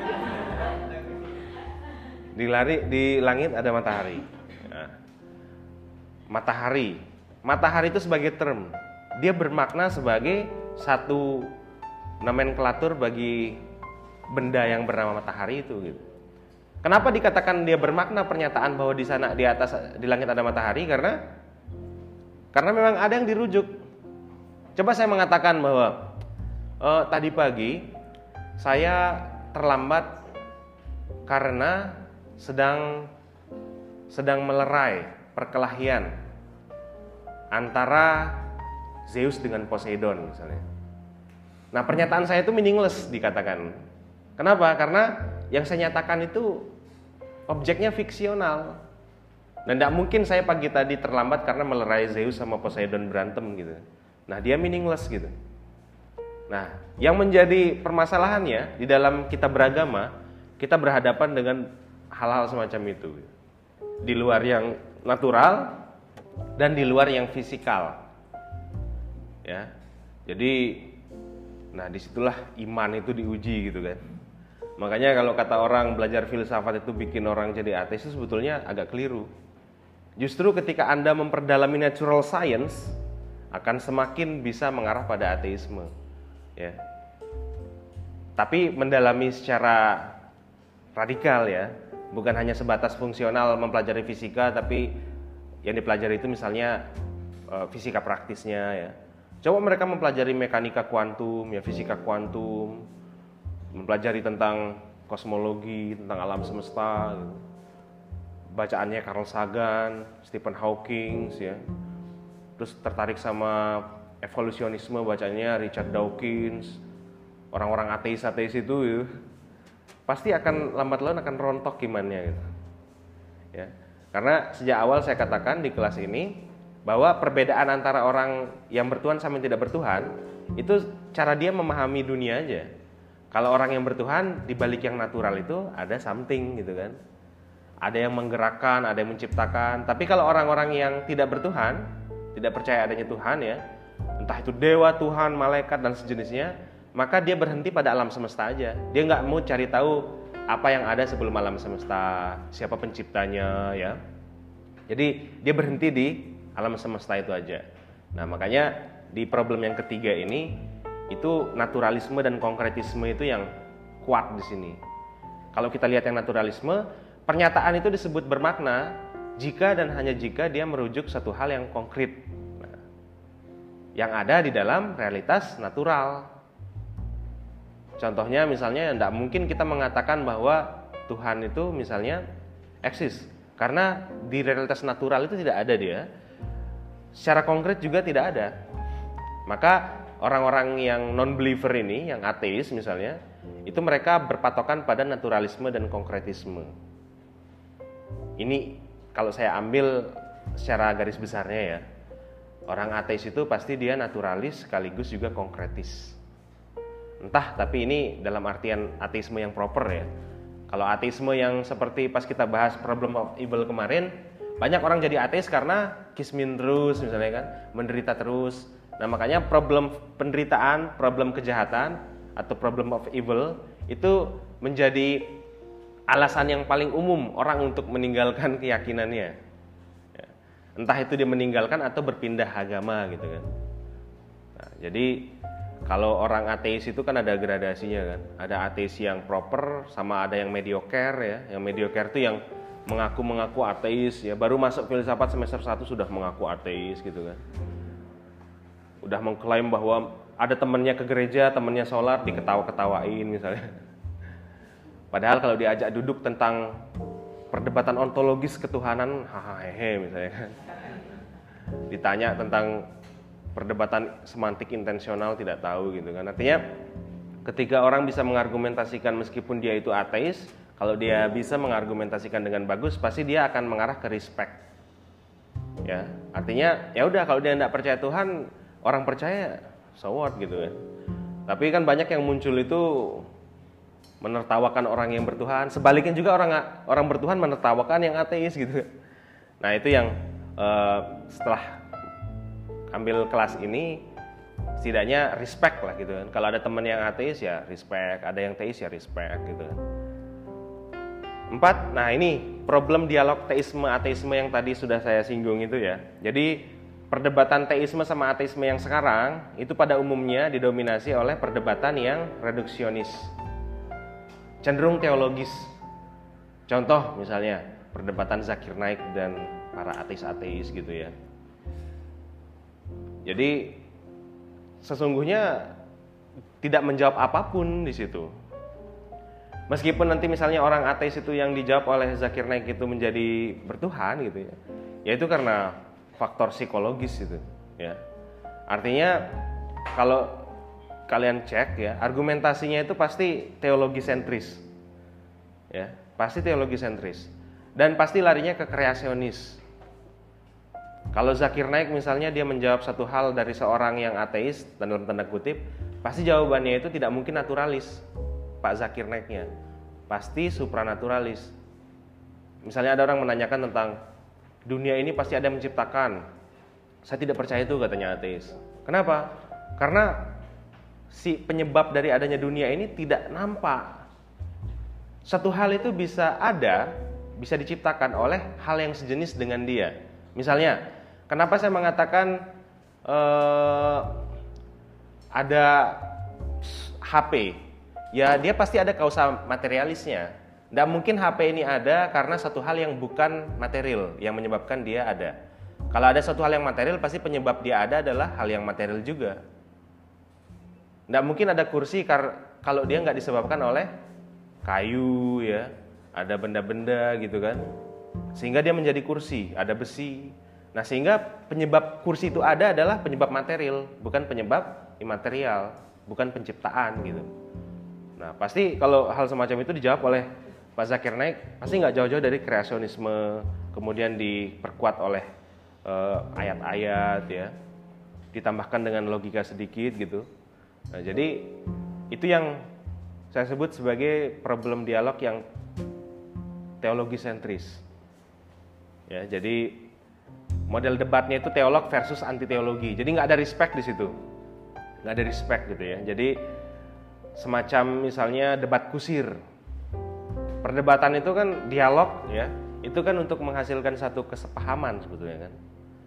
Di lari di langit ada matahari. Nah, matahari, matahari itu sebagai term, dia bermakna sebagai satu nomenklatur bagi benda yang bernama matahari itu. Gitu. Kenapa dikatakan dia bermakna pernyataan bahwa di sana di atas di langit ada matahari? Karena karena memang ada yang dirujuk. Coba saya mengatakan bahwa eh, tadi pagi saya terlambat karena sedang sedang melerai perkelahian antara Zeus dengan Poseidon misalnya. Nah, pernyataan saya itu meaningless dikatakan. Kenapa? Karena yang saya nyatakan itu objeknya fiksional. Dan tidak mungkin saya pagi tadi terlambat karena melerai Zeus sama Poseidon berantem gitu. Nah, dia meaningless gitu. Nah, yang menjadi permasalahannya di dalam kita beragama, kita berhadapan dengan hal-hal semacam itu. Di luar yang natural dan di luar yang fisikal. Ya. Jadi nah disitulah iman itu diuji gitu kan. Makanya kalau kata orang belajar filsafat itu bikin orang jadi ateis itu sebetulnya agak keliru. Justru ketika Anda memperdalami natural science akan semakin bisa mengarah pada ateisme, ya. Tapi mendalami secara radikal ya, bukan hanya sebatas fungsional mempelajari fisika, tapi yang dipelajari itu misalnya e, fisika praktisnya ya. Coba mereka mempelajari mekanika kuantum, ya fisika kuantum, mempelajari tentang kosmologi, tentang alam semesta, gitu. Bacaannya Carl Sagan, Stephen Hawking, ya. Terus tertarik sama evolusionisme, bacanya Richard Dawkins, orang-orang ateis-ateis itu, gitu. Pasti akan lambat laun akan rontok imannya, gitu. Ya, karena sejak awal saya katakan di kelas ini bahwa perbedaan antara orang yang bertuhan sama yang tidak bertuhan itu cara dia memahami dunia aja. Kalau orang yang bertuhan di balik yang natural itu ada something gitu kan, ada yang menggerakkan, ada yang menciptakan. Tapi kalau orang-orang yang tidak bertuhan, tidak percaya adanya Tuhan ya, entah itu dewa, Tuhan, malaikat dan sejenisnya, maka dia berhenti pada alam semesta aja. Dia nggak mau cari tahu apa yang ada sebelum alam semesta, siapa penciptanya ya. Jadi dia berhenti di alam semesta itu aja. Nah makanya di problem yang ketiga ini itu naturalisme dan konkretisme itu yang kuat di sini. Kalau kita lihat yang naturalisme, pernyataan itu disebut bermakna jika dan hanya jika dia merujuk satu hal yang konkret, nah, yang ada di dalam realitas natural. Contohnya misalnya tidak mungkin kita mengatakan bahwa Tuhan itu misalnya eksis, karena di realitas natural itu tidak ada dia. Secara konkret juga tidak ada. Maka orang-orang yang non-believer ini, yang ateis misalnya, itu mereka berpatokan pada naturalisme dan konkretisme. Ini kalau saya ambil secara garis besarnya ya, orang ateis itu pasti dia naturalis sekaligus juga konkretis. Entah, tapi ini dalam artian ateisme yang proper ya. Kalau ateisme yang seperti pas kita bahas problem of evil kemarin, banyak orang jadi ateis karena kismin terus misalnya kan, menderita terus. Nah makanya problem penderitaan, problem kejahatan atau problem of evil itu menjadi alasan yang paling umum orang untuk meninggalkan keyakinannya. Ya. Entah itu dia meninggalkan atau berpindah agama gitu kan. Nah, jadi kalau orang ateis itu kan ada gradasinya kan. Ada ateis yang proper sama ada yang mediocre ya. Yang mediocre itu yang mengaku-mengaku ateis ya, baru masuk filsafat semester satu sudah mengaku ateis gitu kan. Udah mengklaim bahwa ada temennya ke gereja, temennya sholat, diketawa-ketawain misalnya. Padahal kalau diajak duduk tentang perdebatan ontologis ketuhanan, hahaha misalnya kan. Ditanya tentang perdebatan semantik intensional, tidak tahu gitu kan. Artinya ketika orang bisa mengargumentasikan meskipun dia itu ateis, kalau dia bisa mengargumentasikan dengan bagus, pasti dia akan mengarah ke respect. Ya, artinya ya udah kalau dia tidak percaya Tuhan, orang percaya so what gitu kan. Tapi kan banyak yang muncul itu menertawakan orang yang bertuhan, sebaliknya juga orang orang bertuhan menertawakan yang ateis gitu. Nah, itu yang uh, setelah ambil kelas ini setidaknya respect lah gitu kan. Kalau ada teman yang ateis ya respect, ada yang teis ya respect gitu kan. Empat, nah ini problem dialog teisme ateisme yang tadi sudah saya singgung itu ya. Jadi perdebatan teisme sama ateisme yang sekarang itu pada umumnya didominasi oleh perdebatan yang reduksionis, cenderung teologis. Contoh misalnya perdebatan Zakir Naik dan para ateis-ateis gitu ya. Jadi sesungguhnya tidak menjawab apapun di situ. Meskipun nanti misalnya orang ateis itu yang dijawab oleh Zakir Naik itu menjadi bertuhan gitu ya. Ya itu karena faktor psikologis itu ya. Artinya kalau kalian cek ya, argumentasinya itu pasti teologi sentris. Ya, pasti teologi sentris. Dan pasti larinya ke kreasionis. Kalau Zakir Naik misalnya dia menjawab satu hal dari seorang yang ateis dalam tanda kutip, pasti jawabannya itu tidak mungkin naturalis. Pak Zakir Naiknya pasti supranaturalis. Misalnya ada orang menanyakan tentang dunia ini pasti ada yang menciptakan. Saya tidak percaya itu, katanya ateis. Kenapa? Karena si penyebab dari adanya dunia ini tidak nampak. Satu hal itu bisa ada, bisa diciptakan oleh hal yang sejenis dengan dia. Misalnya, kenapa saya mengatakan eh, ada H P? Ya dia pasti ada kausa materialisnya. Tidak mungkin H P ini ada karena satu hal yang bukan material yang menyebabkan dia ada. Kalau ada satu hal yang material, pasti penyebab dia ada adalah hal yang material juga. Tidak mungkin ada kursi kalau dia nggak disebabkan oleh kayu ya, ada benda-benda gitu kan, sehingga dia menjadi kursi, ada besi. Nah sehingga penyebab kursi itu ada adalah penyebab material, bukan penyebab imaterial, bukan penciptaan gitu. Nah pasti kalau hal semacam itu dijawab oleh Pak Zakir Naik, pasti nggak jauh-jauh dari kreasionisme, kemudian diperkuat oleh uh, ayat-ayat ya, ditambahkan dengan logika sedikit gitu. Nah jadi itu yang saya sebut sebagai problem dialog yang teologi sentris. Ya jadi model debatnya itu teolog versus anti teologi. Jadi nggak ada respect di situ, nggak ada respect gitu ya. Jadi semacam misalnya debat kusir. Perdebatan itu kan dialog ya, itu kan untuk menghasilkan satu kesepahaman sebetulnya kan.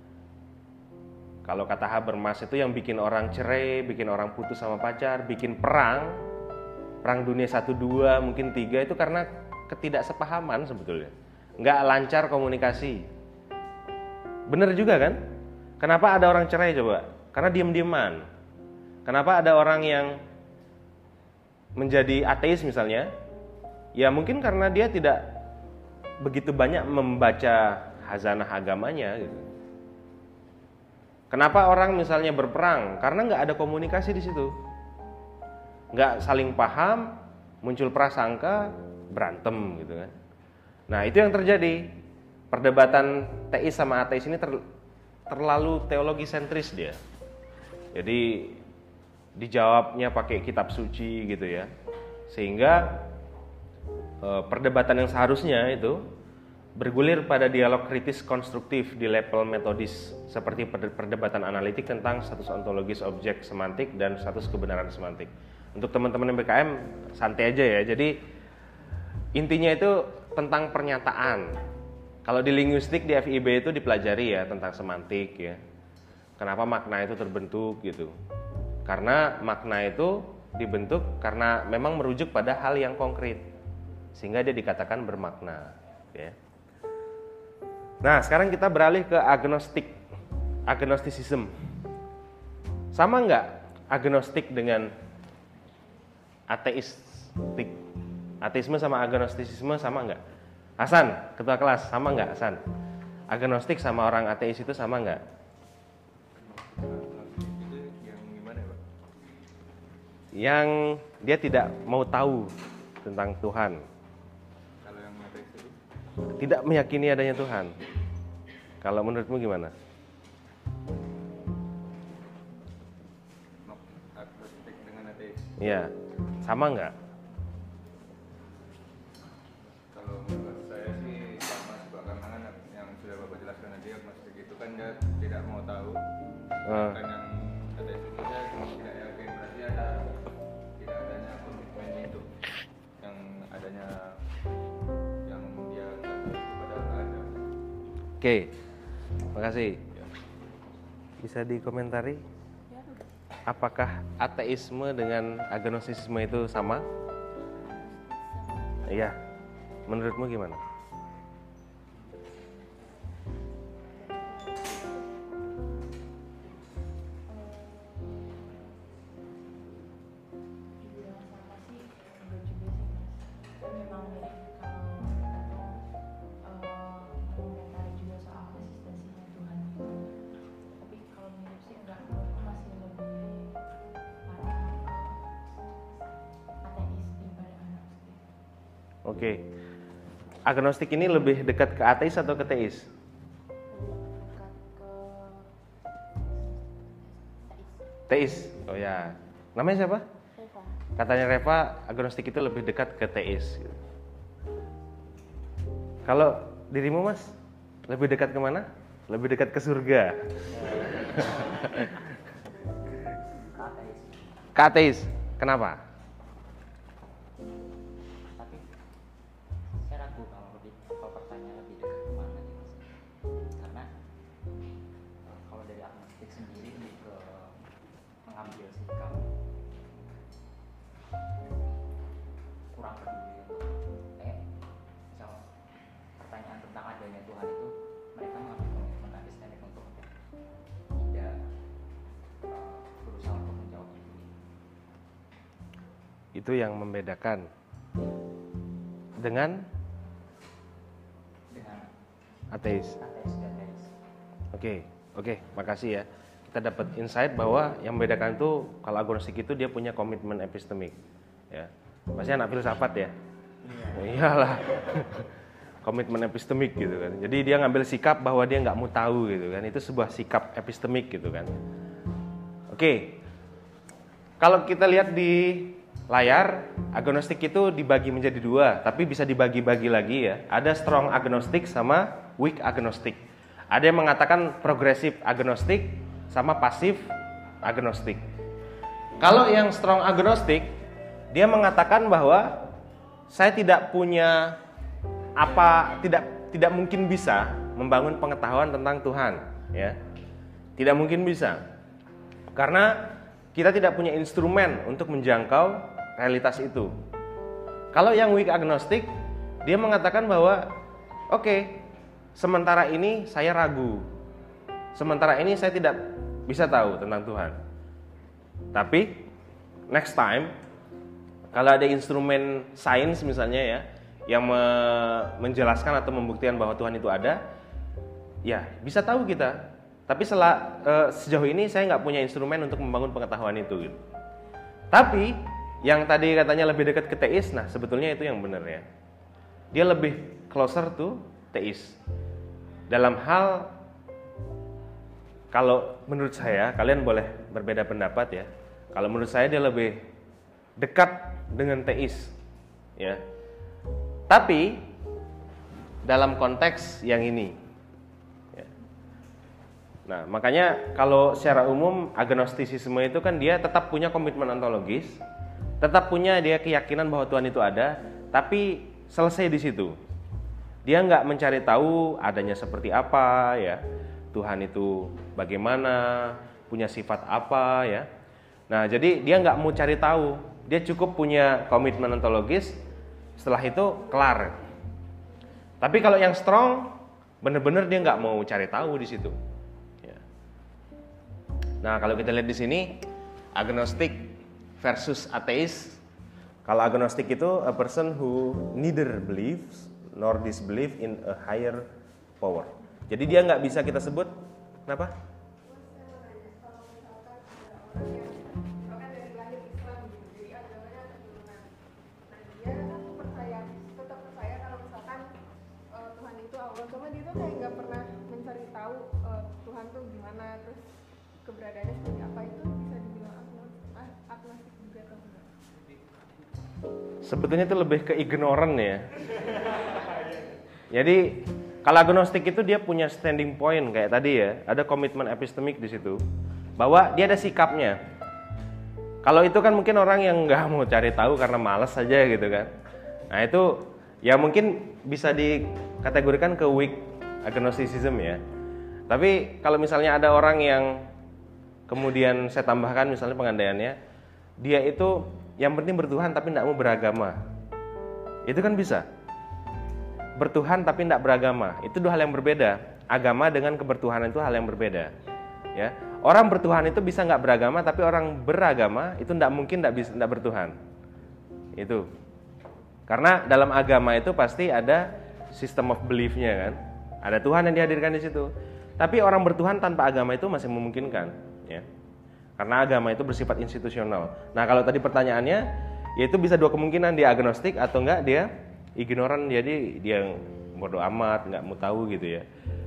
Kalau kata Habermas itu yang bikin orang cerai, bikin orang putus sama pacar, bikin perang, perang dunia satu, dua, mungkin tiga itu karena ketidaksepahaman sebetulnya. Nggak lancar komunikasi. Bener juga kan? Kenapa ada orang cerai coba? Karena diem-dieman. Kenapa ada orang yang menjadi ateis misalnya? Ya mungkin karena dia tidak begitu banyak membaca hazanah agamanya gitu. Kenapa orang misalnya berperang? Karena nggak ada komunikasi di situ, nggak saling paham, muncul prasangka, berantem gitu kan. Nah itu yang terjadi. Perdebatan teis sama ateis ini ter, terlalu teologi sentris dia. Jadi dijawabnya pakai kitab suci gitu ya, sehingga eh, perdebatan yang seharusnya itu bergulir pada dialog kritis konstruktif di level metodis, seperti perdebatan analitik tentang status ontologis objek semantik dan status kebenaran semantik. Untuk teman-teman M B K M santai aja ya. Jadi intinya itu tentang pernyataan. Kalau di linguistik di F I B itu dipelajari ya tentang semantik ya. Kenapa makna itu terbentuk gitu. Karena makna itu dibentuk karena memang merujuk pada hal yang konkret, sehingga dia dikatakan bermakna ya. Nah, sekarang kita beralih ke agnostik, agnosticism. Sama nggak agnostik dengan ateistik? Ateisme sama agnostisisme sama nggak? Hasan, ketua kelas, sama nggak Hasan? Agnostik sama orang ateis itu sama nggak? Itu yang gimana ya, Pak? Yang dia tidak mau tahu tentang Tuhan, Kalau yang ateis itu tidak meyakini adanya Tuhan. Kalau menurutmu gimana? no, agnostik dengan ateis. Iya, sama nggak? Kalau menurut saya sih sama sih, Pak, karena kan yang sudah Bapak jelaskan tadi, agnostik itu kan dia tidak mau tahu. Eh. Kan yang ateis itu dia tidak yakin, berarti ada tidak adanya komitmen itu, yang adanya yang dia nggak tahu itu padahal nggak ada. Oke, makasih. Bisa dikomentari? Apakah ateisme dengan agnostisisme itu sama? Iya. Menurutmu gimana? Dibilang sama sih enggak juga sih mas, kan memang dari kalau eh, mengomentari juga soal eksistensinya Tuhan itu, tapi kalau mirip sih enggak, menurutku masih lebih arah ke ateis daripada agnostik. Oke. Agnostik ini lebih dekat ke ateis atau ke teis? Lebih dekat ke Teis. ateis. Oh ya. Namanya siapa? Reva. Katanya Reva, agnostik itu lebih dekat ke teis. Kalau dirimu Mas, lebih dekat ke mana? Lebih dekat ke surga. ateis. Ke ateis. Kenapa? Tapi saya ragu kalau lebih kalau pertanyaan lebih dekat kemana nih mas, karena eh, kalau dari agnostik sendiri lebih ke mengambil sikap kurang peduli untuk eh misal pertanyaan tentang adanya Tuhan itu mereka mengambil komitmen ateistik untuk tidak eh, berusaha untuk menjawab itu. Itu yang membedakan dengan Dengan ateis. ateis dan teis. Oke, oke, makasih ya. Kita dapat insight bahwa yang membedakan itu kalau agnostik itu dia punya komitmen epistemik, ya. Pasti anak filsafat ya. Oh, iyalah, komitmen epistemik gitu kan. Jadi dia ngambil sikap bahwa dia nggak mau tahu gitu kan. Itu sebuah sikap epistemik gitu kan. Oke, kalau kita lihat di layar, agnostik itu dibagi menjadi dua, tapi bisa dibagi-bagi lagi ya. Ada strong agnostik sama weak agnostik. Ada yang mengatakan progresif agnostik sama pasif agnostik. Kalau yang strong agnostik, dia mengatakan bahwa saya tidak punya apa, tidak tidak mungkin bisa membangun pengetahuan tentang Tuhan, ya. Tidak mungkin bisa. Karena kita tidak punya instrumen untuk menjangkau realitas itu. Kalau yang weak agnostik, dia mengatakan bahwa oke, okay, sementara ini saya ragu. Sementara ini saya tidak bisa tahu tentang Tuhan. Tapi next time kalau ada instrumen sains misalnya ya yang me- menjelaskan atau membuktikan bahwa Tuhan itu ada, ya bisa tahu kita. Tapi setelah, uh, sejauh ini saya nggak punya instrumen untuk membangun pengetahuan itu. Gitu. Tapi yang tadi katanya lebih dekat ke teis, nah sebetulnya itu yang benar ya. Dia lebih closer to teis. Dalam hal, kalau menurut saya, kalian boleh berbeda pendapat ya. Kalau menurut saya dia lebih dekat dengan teis, ya. Tapi dalam konteks yang ini. Ya. Nah, makanya kalau secara umum agnostisisme itu kan dia tetap punya komitmen ontologis, tetap punya dia keyakinan bahwa Tuhan itu ada, tapi selesai di situ. Dia nggak mencari tahu adanya seperti apa, ya. Tuhan itu bagaimana, punya sifat apa, ya. Nah, jadi dia nggak mau cari tahu, dia cukup punya komitmen ontologis. Setelah itu kelar. Tapi kalau yang strong, benar-benar dia nggak mau cari tahu di situ. Ya. Nah, kalau kita lihat di sini agnostik versus ateis. Kalau agnostik itu a person who neither believes nor disbelieve in a higher power. Jadi dia nggak bisa kita sebut kenapa? Cuma dia tuh kayak nggak pernah mencari tahu uh, Tuhan tuh gimana, terus keberadaannya seperti apa, itu bisa dibilang agnostik juga atau enggak? Sebetulnya itu lebih ke ignorant ya. Jadi kalau agnostik itu dia punya standing point kayak tadi ya, ada komitmen epistemik di situ, bahwa dia ada sikapnya. Kalau itu kan mungkin orang yang nggak mau cari tahu karena malas saja gitu kan. Nah itu ya mungkin bisa dikategorikan ke weak agnosticism ya. Tapi kalau misalnya ada orang yang kemudian saya tambahkan misalnya pengandaiannya, dia itu yang penting bertuhan tapi tidak mau beragama, itu kan bisa. Bertuhan tapi tidak beragama, itu dua hal yang berbeda. Agama dengan kebertuhanan itu hal yang berbeda. Ya, orang bertuhan itu bisa nggak beragama, tapi orang beragama itu tidak mungkin tidak bisa tidak bertuhan. Itu karena dalam agama itu pasti ada system of belief-nya kan, ada Tuhan yang dihadirkan di situ. Tapi orang bertuhan tanpa agama itu masih memungkinkan, ya. Karena agama itu bersifat institusional. Nah kalau tadi pertanyaannya, yaitu bisa dua kemungkinan, dia agnostik atau enggak dia ignoran, jadi dia bodoh amat, nggak mau tahu gitu ya.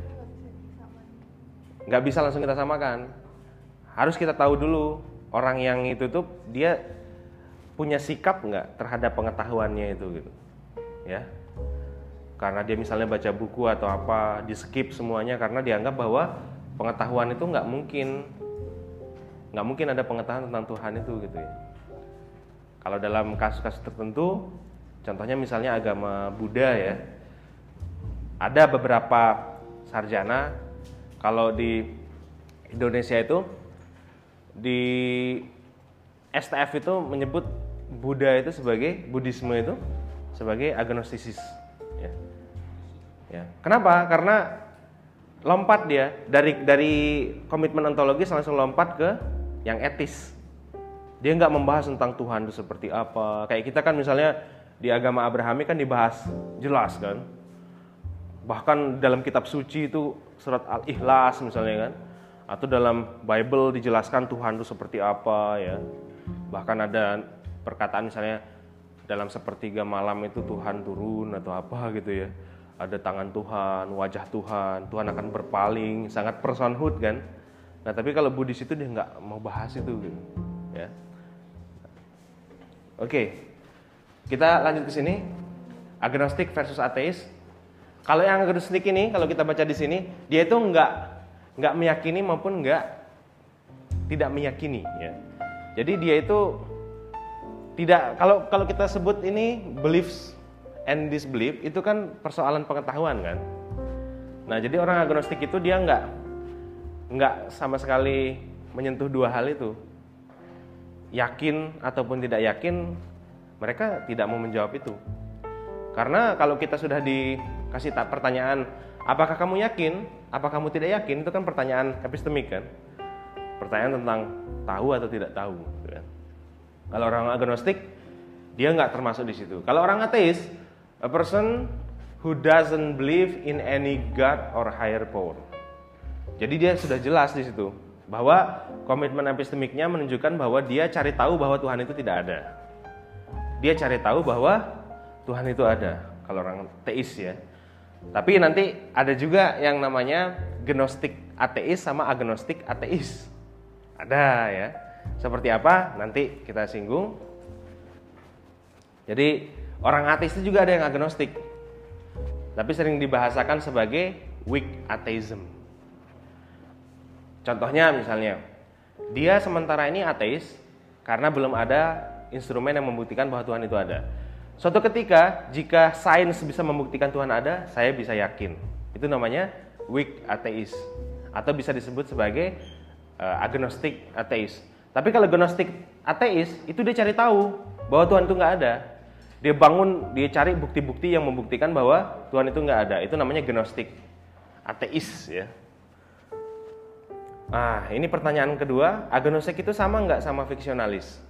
Nggak bisa langsung kita samakan. Harus kita tahu dulu orang yang itu tuh dia punya sikap nggak terhadap pengetahuannya itu gitu, ya. Karena dia misalnya baca buku atau apa, di skip semuanya karena dianggap bahwa pengetahuan itu nggak mungkin, nggak mungkin ada pengetahuan tentang Tuhan itu gitu ya. Kalau dalam kasus-kasus tertentu, contohnya misalnya agama Buddha ya, ada beberapa sarjana. Kalau di Indonesia itu di S T F itu menyebut Buddha itu sebagai Buddhisme itu sebagai agnostisis. Ya. Ya. Kenapa? Karena lompat dia dari dari komitmen ontologis langsung lompat ke yang etis. Dia nggak membahas tentang Tuhan itu seperti apa. Kayak kita kan misalnya di agama Abrahami kan dibahas jelas kan. Bahkan dalam kitab suci itu surat Al-Ikhlas misalnya kan, atau dalam Bible dijelaskan Tuhan itu seperti apa ya. Bahkan ada perkataan misalnya dalam sepertiga malam itu Tuhan turun atau apa gitu ya. Ada tangan Tuhan, wajah Tuhan, Tuhan akan berpaling, sangat personhood kan. Nah tapi kalau Buddhis itu dia nggak mau bahas itu gitu ya. Oke, kita lanjut ke sini. Agnostik versus ateis. Kalau yang agnostik ini, kalau kita baca di sini, dia itu nggak nggak meyakini maupun nggak tidak meyakini ya. Jadi dia itu tidak, kalau kalau kita sebut ini beliefs and disbelief itu kan persoalan pengetahuan kan. Nah jadi orang agnostik itu dia nggak nggak sama sekali menyentuh dua hal itu. Yakin ataupun tidak yakin, mereka tidak mau menjawab itu. Karena kalau kita sudah dikasih pertanyaan, apakah kamu yakin, apa kamu tidak yakin, itu kan pertanyaan epistemik kan. Pertanyaan tentang tahu atau tidak tahu kan. Kalau orang agnostik, dia nggak termasuk di situ. Kalau orang ateis, a person who doesn't believe in any God or higher power. Jadi dia sudah jelas di situ bahwa komitmen epistemiknya menunjukkan bahwa dia cari tahu bahwa Tuhan itu tidak ada. Dia cari tahu bahwa Tuhan itu ada. Kalau orang teis ya. Tapi nanti ada juga yang namanya gnostik ateis sama agnostik ateis. Ada ya. Seperti apa? Nanti kita singgung. Jadi orang ateis itu juga ada yang agnostik. Tapi sering dibahasakan sebagai weak atheism. Contohnya misalnya, dia sementara ini ateis karena belum ada instrumen yang membuktikan bahwa Tuhan itu ada. Suatu ketika, jika sains bisa membuktikan Tuhan ada, saya bisa yakin. Itu namanya weak atheist. Atau bisa disebut sebagai uh, agnostic atheist. Tapi kalau gnostik ateis, itu dia cari tahu bahwa Tuhan itu nggak ada. Dia bangun, dia cari bukti-bukti yang membuktikan bahwa Tuhan itu nggak ada. Itu namanya gnostik. ateis ya. Nah, ini pertanyaan kedua, agnostik itu sama nggak sama fiksionalis?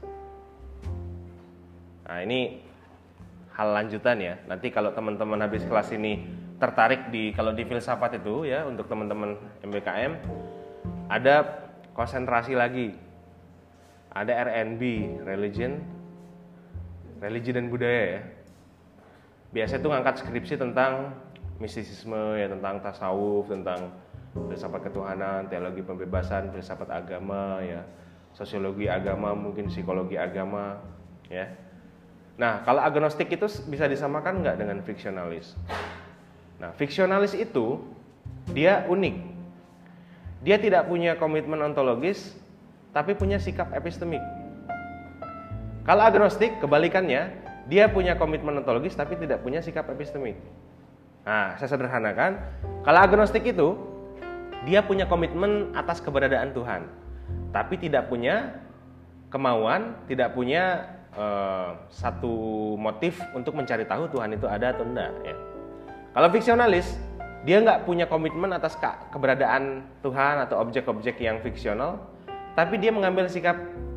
Nah, ini hal lanjutan ya. Nanti kalau teman-teman habis kelas ini tertarik di kalau di filsafat itu ya, untuk teman-teman M B K M ada konsentrasi lagi. Ada R and B, religion, religi dan budaya ya. Biasanya tuh ngangkat skripsi tentang mistisisme ya, tentang tasawuf, tentang filsafat ketuhanan, teologi pembebasan, filsafat agama ya, sosiologi agama, mungkin psikologi agama ya. Nah, kalau agnostik itu bisa disamakan nggak dengan fiksionalis? Nah, fiksionalis itu dia unik. Dia tidak punya komitmen ontologis, tapi punya sikap epistemik. Kalau agnostik, kebalikannya, dia punya komitmen ontologis, tapi tidak punya sikap epistemik. Nah, saya sederhanakan, kalau agnostik itu, dia punya komitmen atas keberadaan Tuhan, tapi tidak punya kemauan, tidak punya Uh, satu motif untuk mencari tahu Tuhan itu ada atau enggak ya. Kalau fiksionalis, dia nggak punya komitmen atas ke- keberadaan Tuhan atau objek-objek yang fiksional, tapi dia mengambil sikap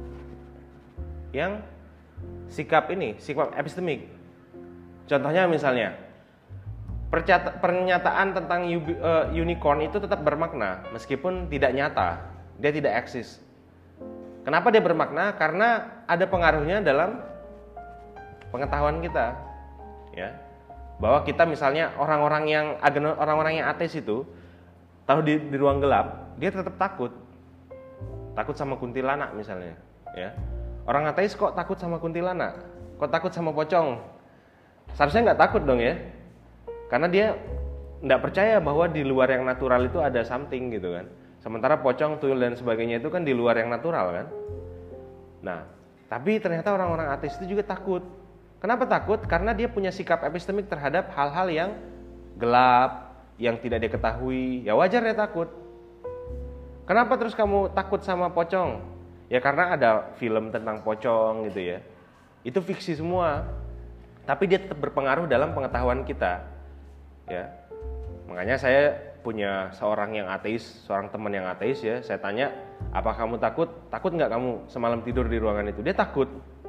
yang sikap ini, sikap epistemik. Contohnya misalnya, percata- pernyataan tentang u- uh, unicorn itu tetap bermakna meskipun tidak nyata, dia tidak eksis. Kenapa dia bermakna? Karena ada pengaruhnya dalam pengetahuan kita, ya. Bahwa kita misalnya orang-orang yang agno, orang-orang yang ateis itu, tahu di, di ruang gelap, dia tetap takut, takut sama kuntilanak misalnya, ya. Orang ateis kok takut sama kuntilanak, kok takut sama pocong? Seharusnya nggak takut dong ya, karena dia nggak percaya bahwa di luar yang natural itu ada something gitu kan. Sementara pocong, tuyul dan sebagainya itu kan di luar yang natural kan. Nah, tapi ternyata orang-orang ateis itu juga takut. Kenapa takut? Karena dia punya sikap epistemik terhadap hal-hal yang gelap, yang tidak diketahui. Ya wajar dia takut. Kenapa terus kamu takut sama pocong? Ya karena ada film tentang pocong gitu ya. Itu fiksi semua. Tapi dia tetap berpengaruh dalam pengetahuan kita. Ya. Makanya saya punya seorang yang ateis, seorang teman yang ateis ya, saya tanya, apa kamu takut? Takut nggak kamu semalam tidur di ruangan itu? Dia takut.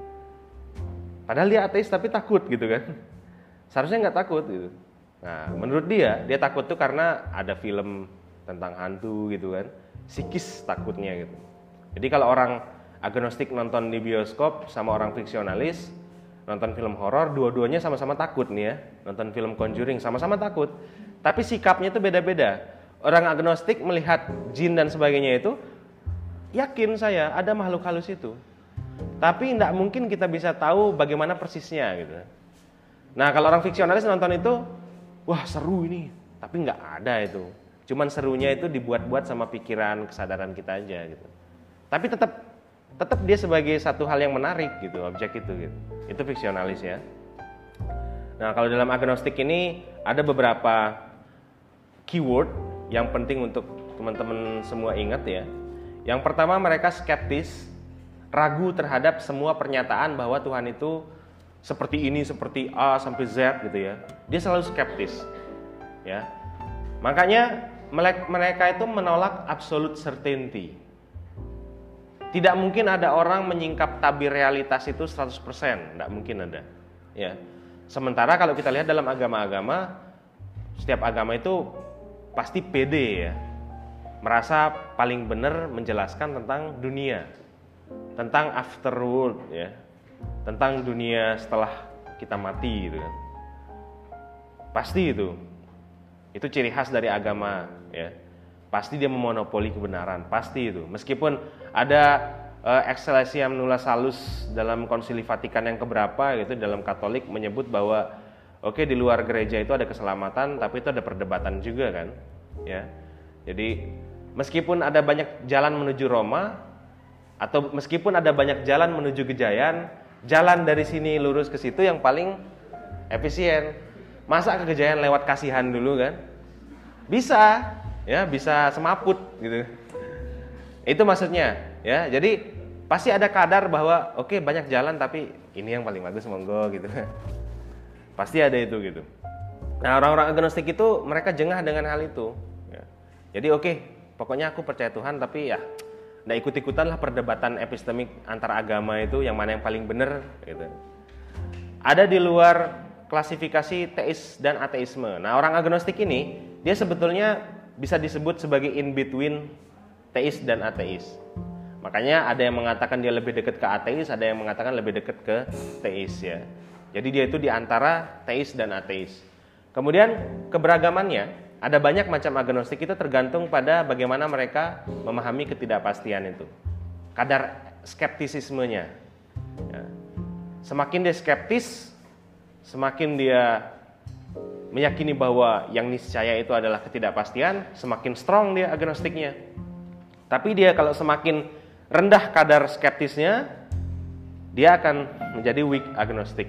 Padahal dia ateis tapi takut gitu kan. Seharusnya nggak takut gitu. Nah, menurut dia, dia takut tuh karena ada film tentang hantu gitu kan. Psikis takutnya gitu. Jadi kalau orang agnostik nonton di bioskop sama orang fiksionalis nonton film horor, dua-duanya sama-sama takut nih ya. Nonton film Conjuring sama-sama takut. Tapi sikapnya itu beda-beda. Orang agnostik melihat jin dan sebagainya itu, yakin saya ada makhluk halus itu. Tapi tidak mungkin kita bisa tahu bagaimana persisnya gitu. Nah kalau orang fiksionalis nonton itu, wah seru ini. Tapi nggak ada itu. Cuman serunya itu dibuat-buat sama pikiran, kesadaran kita aja gitu. Tapi tetap tetap dia sebagai satu hal yang menarik gitu, objek itu gitu. Itu fiksionalis ya. Nah kalau dalam agnostik ini ada beberapa keyword yang penting untuk teman-teman semua ingat ya. Yang pertama, mereka skeptis, ragu terhadap semua pernyataan bahwa Tuhan itu seperti ini, seperti A sampai Z gitu ya. Dia selalu skeptis. Ya. Makanya mereka itu menolak absolute certainty. Tidak mungkin ada orang menyingkap tabir realitas itu seratus persen, tidak mungkin ada. Ya. Sementara kalau kita lihat dalam agama-agama, setiap agama itu pasti pede ya, merasa paling benar menjelaskan tentang dunia, tentang afterworld ya, tentang dunia setelah kita mati gitu kan. Pasti itu, itu ciri khas dari agama ya. Pasti dia memonopoli kebenaran, pasti itu. Meskipun ada uh, Excelsiam Nulla Salus dalam Konsili Vatikan yang keberapa gitu, dalam Katolik menyebut bahwa oke, di luar gereja itu ada keselamatan, tapi itu ada perdebatan juga kan, ya. Jadi meskipun ada banyak jalan menuju Roma, atau meskipun ada banyak jalan menuju Gejayan, jalan dari sini lurus ke situ yang paling efisien. Masa ke Gejayan lewat Kasihan dulu kan? Bisa, ya, bisa semaput gitu. Itu maksudnya, ya. Jadi pasti ada kadar bahwa oke banyak jalan, tapi ini yang paling bagus monggo gitu. Pasti ada itu gitu. Nah orang-orang agnostik itu mereka jengah dengan hal itu Jadi oke, okay, pokoknya aku percaya Tuhan, tapi ya nggak ikut-ikutan lah perdebatan epistemik antar agama itu yang mana yang paling benar gitu. Ada di luar klasifikasi teis dan ateisme. Nah, orang agnostik ini dia sebetulnya bisa disebut sebagai in between teis dan ateis. Makanya ada yang mengatakan dia lebih dekat ke ateis, ada yang mengatakan lebih dekat ke teis ya. Jadi dia itu di antara teis dan ateis. Kemudian keberagamannya, ada banyak macam agnostik, itu tergantung pada bagaimana mereka memahami ketidakpastian itu. Kadar skeptisismenya. Ya. Semakin dia skeptis, semakin dia meyakini bahwa yang niscaya itu adalah ketidakpastian, semakin strong dia agnostiknya. Tapi dia kalau semakin rendah kadar skeptisnya, dia akan menjadi weak agnostik.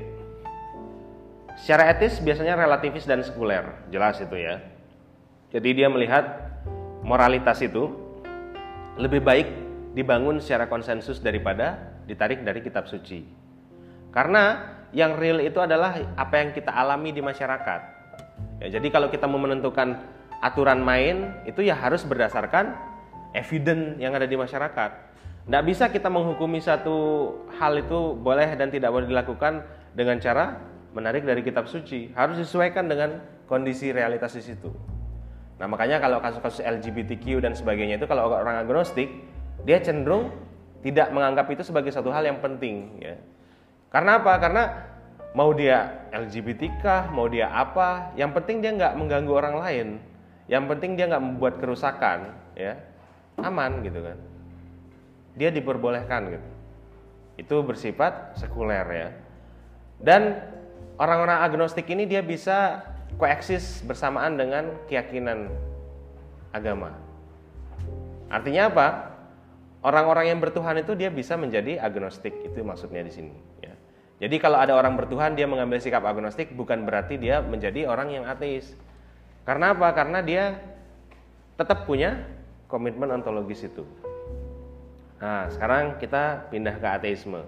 Secara etis biasanya relativis dan sekuler, jelas itu ya. Jadi dia melihat moralitas itu lebih baik dibangun secara konsensus daripada ditarik dari kitab suci. Karena yang real itu adalah apa yang kita alami di masyarakat. Ya, jadi kalau kita mau menentukan aturan main, itu ya harus berdasarkan evidence yang ada di masyarakat. Nggak bisa kita menghukumi satu hal itu boleh dan tidak boleh dilakukan dengan cara menarik dari kitab suci. Harus disesuaikan dengan kondisi realitas di situ. Nah, makanya kalau kasus-kasus L G B T Q dan sebagainya itu, kalau orang agnostik, dia cenderung tidak menganggap itu sebagai satu hal yang penting ya. Karena apa? Karena mau dia L G B T kah, mau dia apa, yang penting dia nggak mengganggu orang lain, yang penting dia nggak membuat kerusakan, ya, aman gitu kan. Dia diperbolehkan gitu. Itu bersifat sekuler ya. Dan orang-orang agnostik ini dia bisa koeksis bersamaan dengan keyakinan agama. Artinya apa? Orang-orang yang bertuhan itu dia bisa menjadi agnostik, itu maksudnya di sini. Ya. Jadi kalau ada orang bertuhan dia mengambil sikap agnostik, bukan berarti dia menjadi orang yang ateis. Karena apa? Karena dia tetap punya komitmen ontologis itu. Nah, sekarang kita pindah ke ateisme.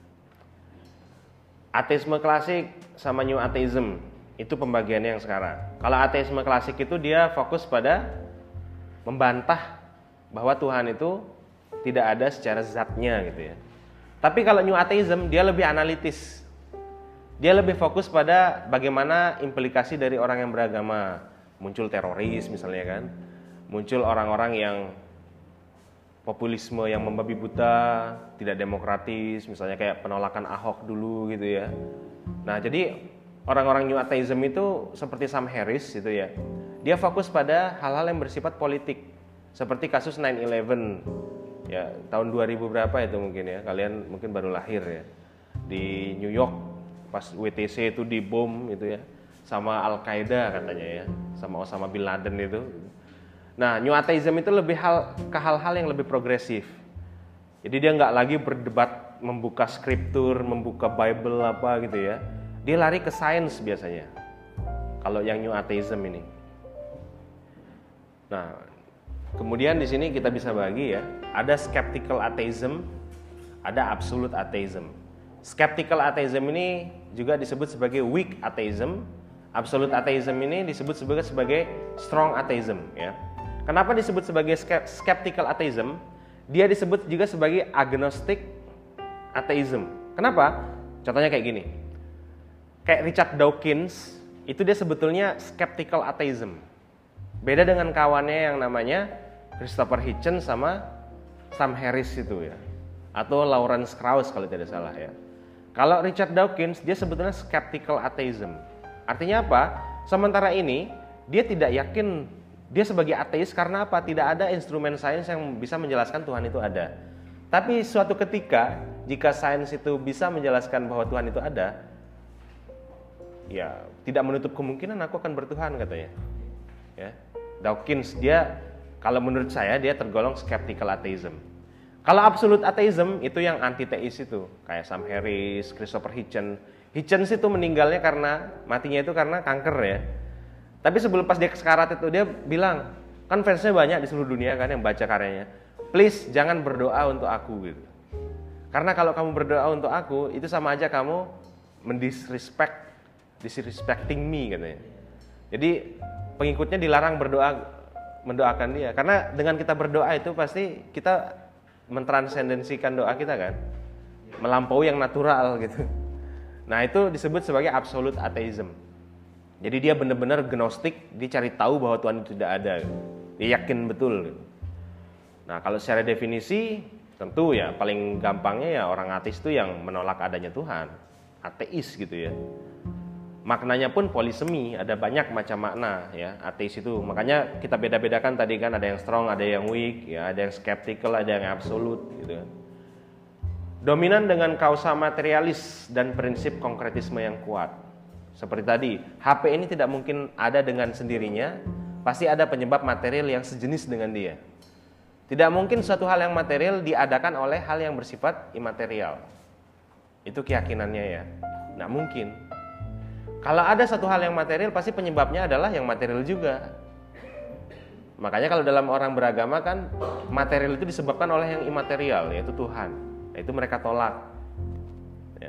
Ateisme klasik sama new atheism itu pembagiannya yang sekarang. Kalau ateisme klasik itu dia fokus pada membantah bahwa Tuhan itu tidak ada secara zatnya gitu ya. Tapi kalau new atheism dia lebih analitis. Dia lebih fokus pada bagaimana implikasi dari orang yang beragama. Muncul teroris misalnya kan. Muncul orang-orang yang populisme yang membabi buta, tidak demokratis, misalnya kayak penolakan Ahok dulu gitu ya. Nah, jadi orang-orang new atheism itu seperti Sam Harris gitu ya. Dia fokus pada hal-hal yang bersifat politik. Seperti kasus nine eleven. Ya, tahun dua ribu berapa itu mungkin ya. Kalian mungkin baru lahir ya. Di New York pas W T C itu dibom itu ya. Sama Al-Qaeda katanya ya. Sama Osama bin Laden itu. Nah, new atheism itu lebih hal ke hal-hal yang lebih progresif. Jadi dia nggak lagi berdebat membuka skriptur, membuka Bible apa gitu ya. Dia lari ke sains biasanya. Kalau yang new atheism ini. Nah, kemudian di sini kita bisa bagi ya, ada skeptical atheism, ada absolute atheism. Skeptical atheism ini juga disebut sebagai weak atheism. Absolute atheism ini disebut sebagai sebagai strong atheism ya. Kenapa disebut sebagai skeptical atheism? Dia disebut juga sebagai agnostic atheism. Kenapa? Contohnya kayak gini. Kayak Richard Dawkins, itu dia sebetulnya skeptical atheism. Beda dengan kawannya yang namanya Christopher Hitchens sama Sam Harris itu ya. Atau Lawrence Krauss kalau tidak salah ya. Kalau Richard Dawkins, dia sebetulnya skeptical atheism. Artinya apa? Sementara ini, dia tidak yakin. Dia sebagai ateis karena apa? Tidak ada instrumen sains yang bisa menjelaskan Tuhan itu ada. Tapi suatu ketika, jika sains itu bisa menjelaskan bahwa Tuhan itu ada, ya tidak menutup kemungkinan aku akan bertuhan katanya. Ya, Dawkins dia, kalau menurut saya dia tergolong skeptical atheism. Kalau absolute atheism itu yang antiteis itu, kayak Sam Harris, Christopher Hitchens. Hitchens itu meninggalnya karena matinya itu karena kanker ya. Tapi sebelum pas dia sekarat itu dia bilang, kan fansnya banyak di seluruh dunia kan yang baca karyanya. Please jangan berdoa untuk aku gitu. Karena kalau kamu berdoa untuk aku, itu sama aja kamu mendisrespect, disrespecting me katanya. Jadi pengikutnya dilarang berdoa mendoakan dia. Karena dengan kita berdoa itu pasti kita mentransendensikan doa kita kan, melampaui yang natural gitu. Nah itu disebut sebagai absolute atheism. Jadi dia benar-benar gnostik, dia cari tahu bahwa Tuhan itu tidak ada, dia yakin betul. Nah kalau secara definisi tentu ya paling gampangnya ya orang ateis itu yang menolak adanya Tuhan, ateis gitu ya. Maknanya pun polisemi, ada banyak macam makna ya ateis itu. Makanya kita beda-bedakan tadi kan, ada yang strong, ada yang weak, ya ada yang skeptical, ada yang absolute gitu kan. Dominan dengan kausa materialis dan prinsip konkretisme yang kuat. Seperti tadi, H P ini tidak mungkin ada dengan sendirinya, pasti ada penyebab material yang sejenis dengan dia. Tidak mungkin suatu hal yang material diadakan oleh hal yang bersifat imaterial. Itu keyakinannya ya. Nggak mungkin. Kalau ada satu hal yang material, pasti penyebabnya adalah yang material juga. Makanya kalau dalam orang beragama kan, material itu disebabkan oleh yang imaterial, yaitu Tuhan. Nah, itu mereka tolak. Ya.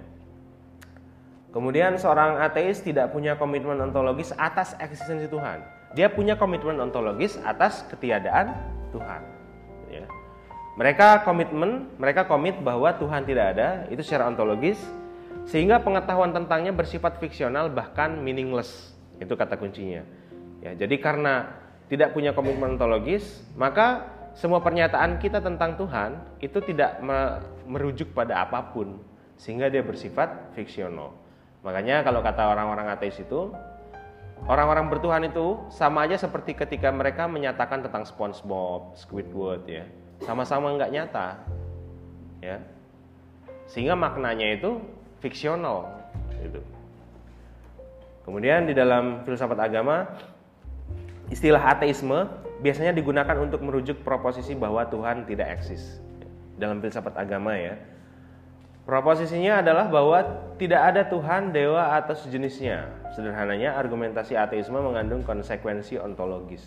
Kemudian seorang ateis tidak punya komitmen ontologis atas eksistensi Tuhan. Dia punya komitmen ontologis atas ketiadaan Tuhan. Ya. Mereka komitmen, mereka komit bahwa Tuhan tidak ada, itu secara ontologis, sehingga pengetahuan tentangnya bersifat fiksional bahkan meaningless. Itu kata kuncinya. Ya, jadi karena tidak punya komitmen ontologis, maka semua pernyataan kita tentang Tuhan itu tidak merujuk pada apapun, sehingga dia bersifat fiksional. Makanya kalau kata orang-orang ateis itu, orang-orang bertuhan itu sama aja seperti ketika mereka menyatakan tentang SpongeBob, Squidward ya, sama-sama nggak nyata, ya, sehingga maknanya itu fiksional. Gitu. Kemudian di dalam filsafat agama, istilah ateisme biasanya digunakan untuk merujuk proposisi bahwa Tuhan tidak eksis. Dalam filsafat agama ya, proposisinya adalah bahwa tidak ada Tuhan, dewa atau sejenisnya. Sederhananya, argumentasi ateisme mengandung konsekuensi ontologis.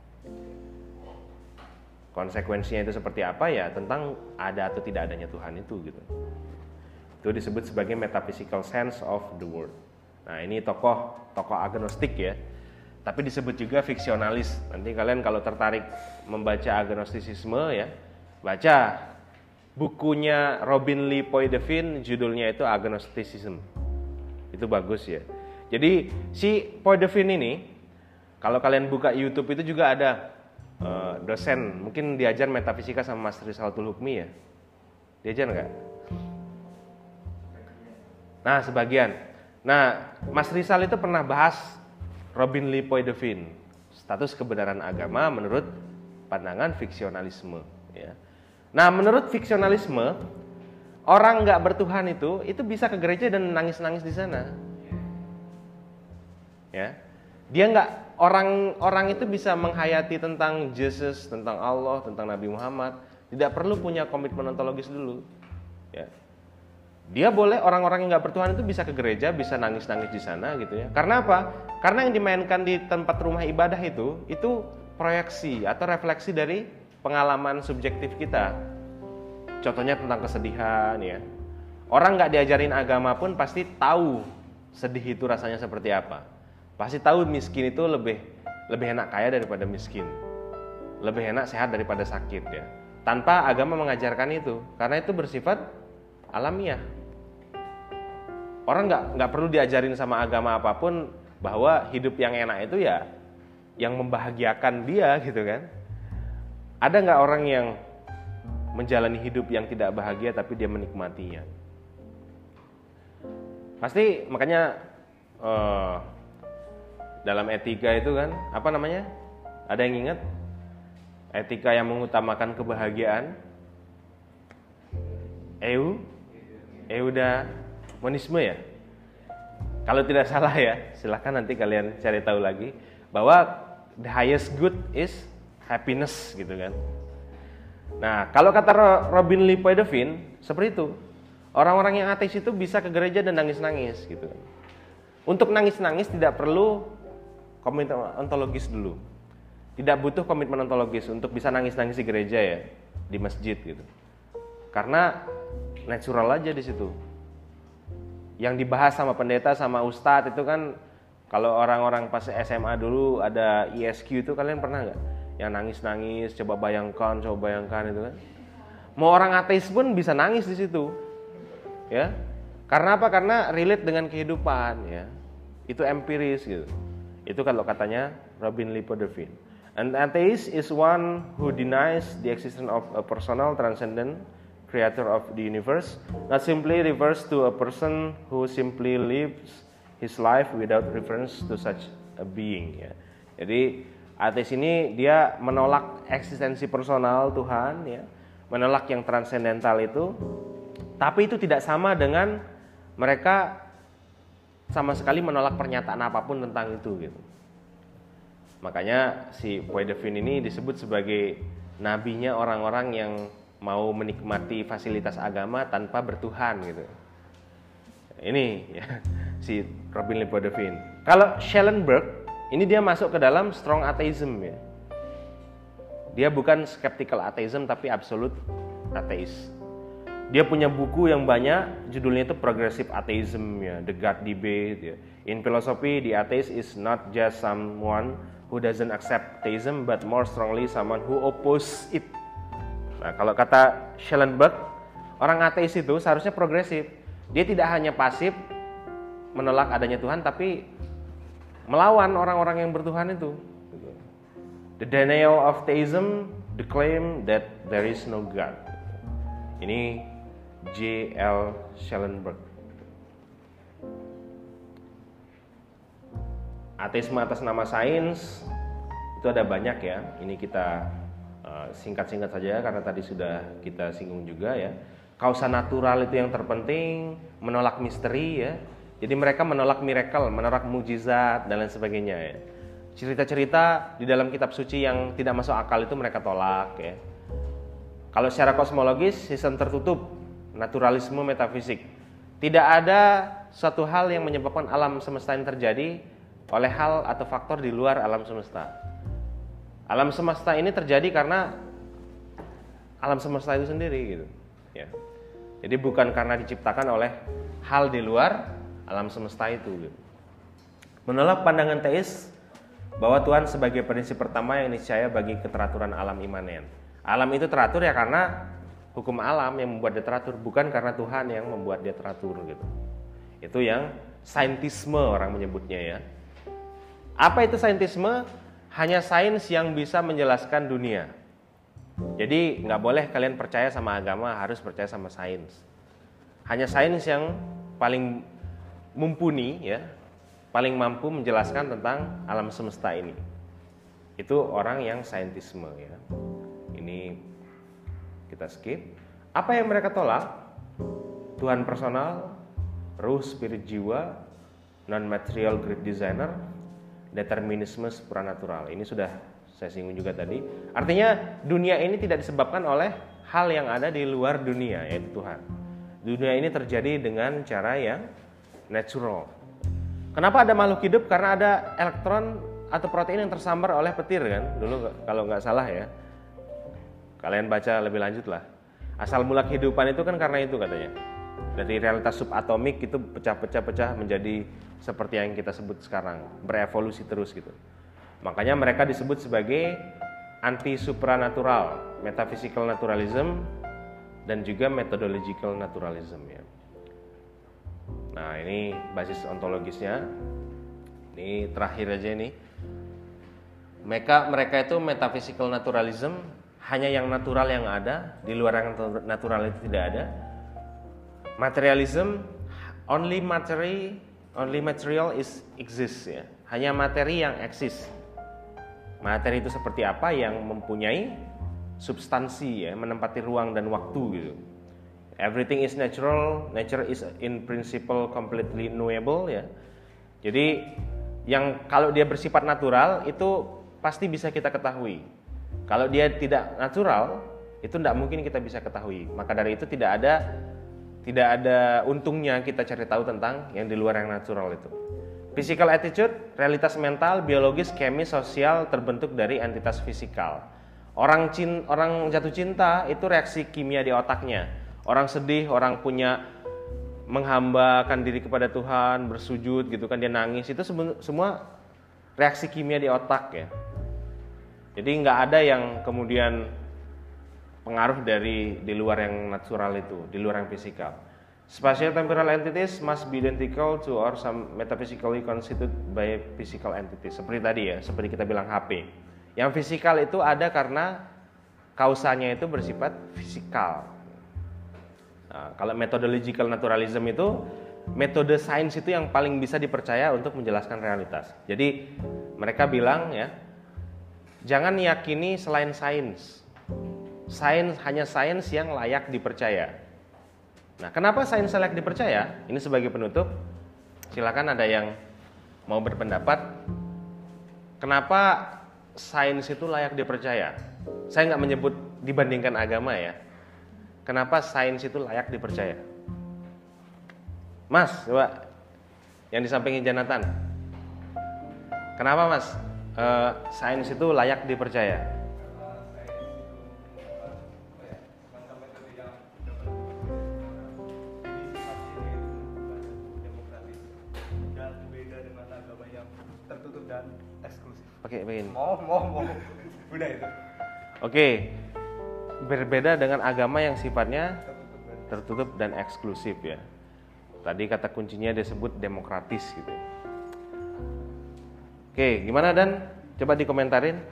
Konsekuensinya itu seperti apa ya? Tentang ada atau tidak adanya Tuhan itu gitu. Itu disebut sebagai metaphysical sense of the world. Nah ini tokoh tokoh agnostik ya, tapi disebut juga fiksionalis. Nanti kalian kalau tertarik membaca agnostisisme ya, baca bukunya Robin Lee Poidevin, judulnya itu Agnosticism. Itu bagus ya. Jadi si Poidevin ini, kalau kalian buka YouTube itu juga ada uh, dosen, mungkin diajar metafisika sama Mas Rizal Tulhukmi ya. Diajar nggak? Nah sebagian. Nah Mas Rizal itu pernah bahas Robin Lee Poidevin, status kebenaran agama menurut pandangan fiksionalisme. Ya. Nah menurut fiksionalisme, orang nggak bertuhan itu itu bisa ke gereja dan nangis-nangis di sana. Ya, dia nggak orang-orang itu bisa menghayati tentang Yesus, tentang Allah, tentang Nabi Muhammad. Tidak perlu punya komitmen ontologis dulu. Ya. Dia boleh, orang-orang yang nggak bertuhan itu bisa ke gereja, bisa nangis-nangis di sana gitu ya. Karena apa? Karena yang dimainkan di tempat rumah ibadah itu, itu proyeksi atau refleksi dari pengalaman subjektif kita. Contohnya tentang kesedihan ya. Orang nggak diajarin agama pun pasti tahu sedih itu rasanya seperti apa. Pasti tahu miskin itu lebih lebih enak kaya daripada miskin. Lebih enak sehat daripada sakit ya. Tanpa agama mengajarkan itu, karena itu bersifat alamiah. Orang nggak nggak perlu diajarin sama agama apapun bahwa hidup yang enak itu ya yang membahagiakan dia gitu kan. Ada nggak orang yang menjalani hidup yang tidak bahagia tapi dia menikmatinya? Pasti makanya uh, dalam etika itu kan apa namanya? Ada yang ingat? Etika yang mengutamakan kebahagiaan, eu, eudaimonisme ya. Kalau tidak salah ya, silahkan nanti kalian cari tahu lagi bahwa the highest good is happiness gitu kan. Nah, kalau kata Robin Lee Poidevin seperti itu. Orang-orang yang ateis itu bisa ke gereja dan nangis-nangis gitu. Untuk nangis-nangis tidak perlu komitmen ontologis dulu. Tidak butuh komitmen ontologis untuk bisa nangis-nangis di gereja ya, di masjid gitu. Karena natural aja di situ. Yang dibahas sama pendeta sama ustadz itu kan, kalau orang-orang pas S M A dulu ada I S Q itu kalian pernah nggak? yang nangis-nangis, coba bayangkan, coba bayangkan itu kan. Mau orang ateis pun bisa nangis di situ. Ya. Karena apa? Karena relate dengan kehidupan ya. Itu empiris gitu. Itu kalau katanya Robin Lipovetsky. An atheist is one who denies the existence of a personal transcendent creator of the universe, not simply refers to a person who simply lives his life without reference to such a being ya. Jadi ateis ini dia menolak eksistensi personal Tuhan ya, menolak yang transendental itu, tapi itu tidak sama dengan mereka sama sekali menolak pernyataan apapun tentang itu gitu. Makanya si Poidevin ini disebut sebagai nabinya orang-orang yang mau menikmati fasilitas agama tanpa bertuhan gitu. Ini ya, si Robin Lipovetsky. Kalau Schellenberg ini dia masuk ke dalam strong atheism ya. Dia bukan skeptical atheism tapi absolute atheist. Dia punya buku yang banyak, judulnya itu Progressive Atheism ya, The God Debate ya. In philosophy, the atheist is not just someone who doesn't accept theism, but more strongly someone who opposes it. Nah, kalau kata Schellenberg, orang ateis itu seharusnya progresif. Dia tidak hanya pasif menolak adanya Tuhan, tapi melawan orang-orang yang bertuhan itu. The denial of theism, the claim that there is no God. Ini J L Schellenberg. Ateisme atas nama sains itu ada banyak ya. Ini kita uh, singkat-singkat saja karena tadi sudah kita singgung juga ya. Kausa natural itu yang terpenting, menolak misteri ya. Jadi mereka menolak miracle, menolak mujizat dan lain sebagainya ya. Cerita-cerita di dalam kitab suci yang tidak masuk akal itu mereka tolak ya. Kalau secara kosmologis sistem tertutup, naturalisme metafisik. Tidak ada suatu hal yang menyebabkan alam semesta ini terjadi oleh hal atau faktor di luar alam semesta. Alam semesta ini terjadi karena alam semesta itu sendiri gitu. Ya. Jadi bukan karena diciptakan oleh hal di luar alam semesta itu. Gitu. Menolak pandangan teis bahwa Tuhan sebagai prinsip pertama yang niscaya bagi keteraturan alam imanen. Alam itu teratur ya karena hukum alam yang membuat dia teratur, bukan karena Tuhan yang membuat dia teratur gitu. Itu yang saintisme orang menyebutnya ya. Apa itu saintisme? Hanya sains yang bisa menjelaskan dunia. Jadi nggak boleh kalian percaya sama agama, harus percaya sama sains. Hanya sains yang paling mumpuni ya, paling mampu menjelaskan tentang alam semesta ini. Itu orang yang saintisme ya. Ini kita skip. Apa yang mereka tolak? Tuhan personal, ruh, spirit, jiwa, non-material great designer, determinisme supranatural. Ini sudah saya singgung juga tadi. Artinya dunia ini tidak disebabkan oleh hal yang ada di luar dunia, yaitu Tuhan. Dunia ini terjadi dengan cara yang natural. Kenapa ada makhluk hidup? Karena ada elektron atau protein yang tersambar oleh petir kan? Dulu kalau nggak salah ya. Kalian baca lebih lanjut lah. Asal mula kehidupan itu kan karena itu katanya. Dari realitas subatomik itu pecah-pecah-pecah menjadi seperti yang kita sebut sekarang, berevolusi terus gitu. Makanya mereka disebut sebagai anti supranatural, metaphysical naturalism dan juga methodological naturalism ya. Nah, ini basis ontologisnya. Ini terakhir aja nih. Mereka mereka itu metaphysical naturalism, hanya yang natural yang ada, di luar yang natural itu tidak ada. Materialism, only materi, only material is exists ya. Hanya materi yang eksis. Materi itu seperti apa? Yang mempunyai substansi ya, menempati ruang dan waktu gitu. Everything is natural, nature is in principle completely knowable ya. Jadi yang kalau dia bersifat natural itu pasti bisa kita ketahui. Kalau dia tidak natural itu tidak mungkin kita bisa ketahui. Maka dari itu tidak ada Tidak ada untungnya kita cari tahu tentang yang di luar yang natural itu. Physical attitude, realitas mental, biologis, kemis, sosial terbentuk dari entitas fisikal. Orang cin, orang jatuh cinta itu reaksi kimia di otaknya. Orang sedih, orang punya menghambakan diri kepada Tuhan, bersujud gitu kan, dia nangis, itu semua reaksi kimia di otak ya. Jadi nggak ada yang kemudian pengaruh dari di luar yang natural itu, di luar yang fisikal. Spatial temporal entities must be identical to or some metaphysically constituted by physical entities. Seperti tadi ya, seperti kita bilang H P. Yang fisikal itu ada karena kausanya itu bersifat fisikal. Nah, kalau methodological naturalism itu metode sains itu yang paling bisa dipercaya untuk menjelaskan realitas. Jadi mereka bilang ya, jangan yakini selain sains. Sains hanya sains yang layak dipercaya. Nah, kenapa sains layak dipercaya? Ini sebagai penutup. Silakan ada yang mau berpendapat. Kenapa sains itu layak dipercaya? Saya nggak menyebut dibandingkan agama ya. Kenapa sains itu layak dipercaya? Mas, coba yang di samping Jonathan. Kenapa Mas? E, sains itu layak dipercaya? Tertutup dan eksklusif. Pakai begini. Mau, mau, mau. Udah itu. Oke. Berbeda dengan agama yang sifatnya tertutup dan eksklusif ya. Tadi kata kuncinya disebut demokratis gitu. Oke, gimana Dan? Coba dikomentarin.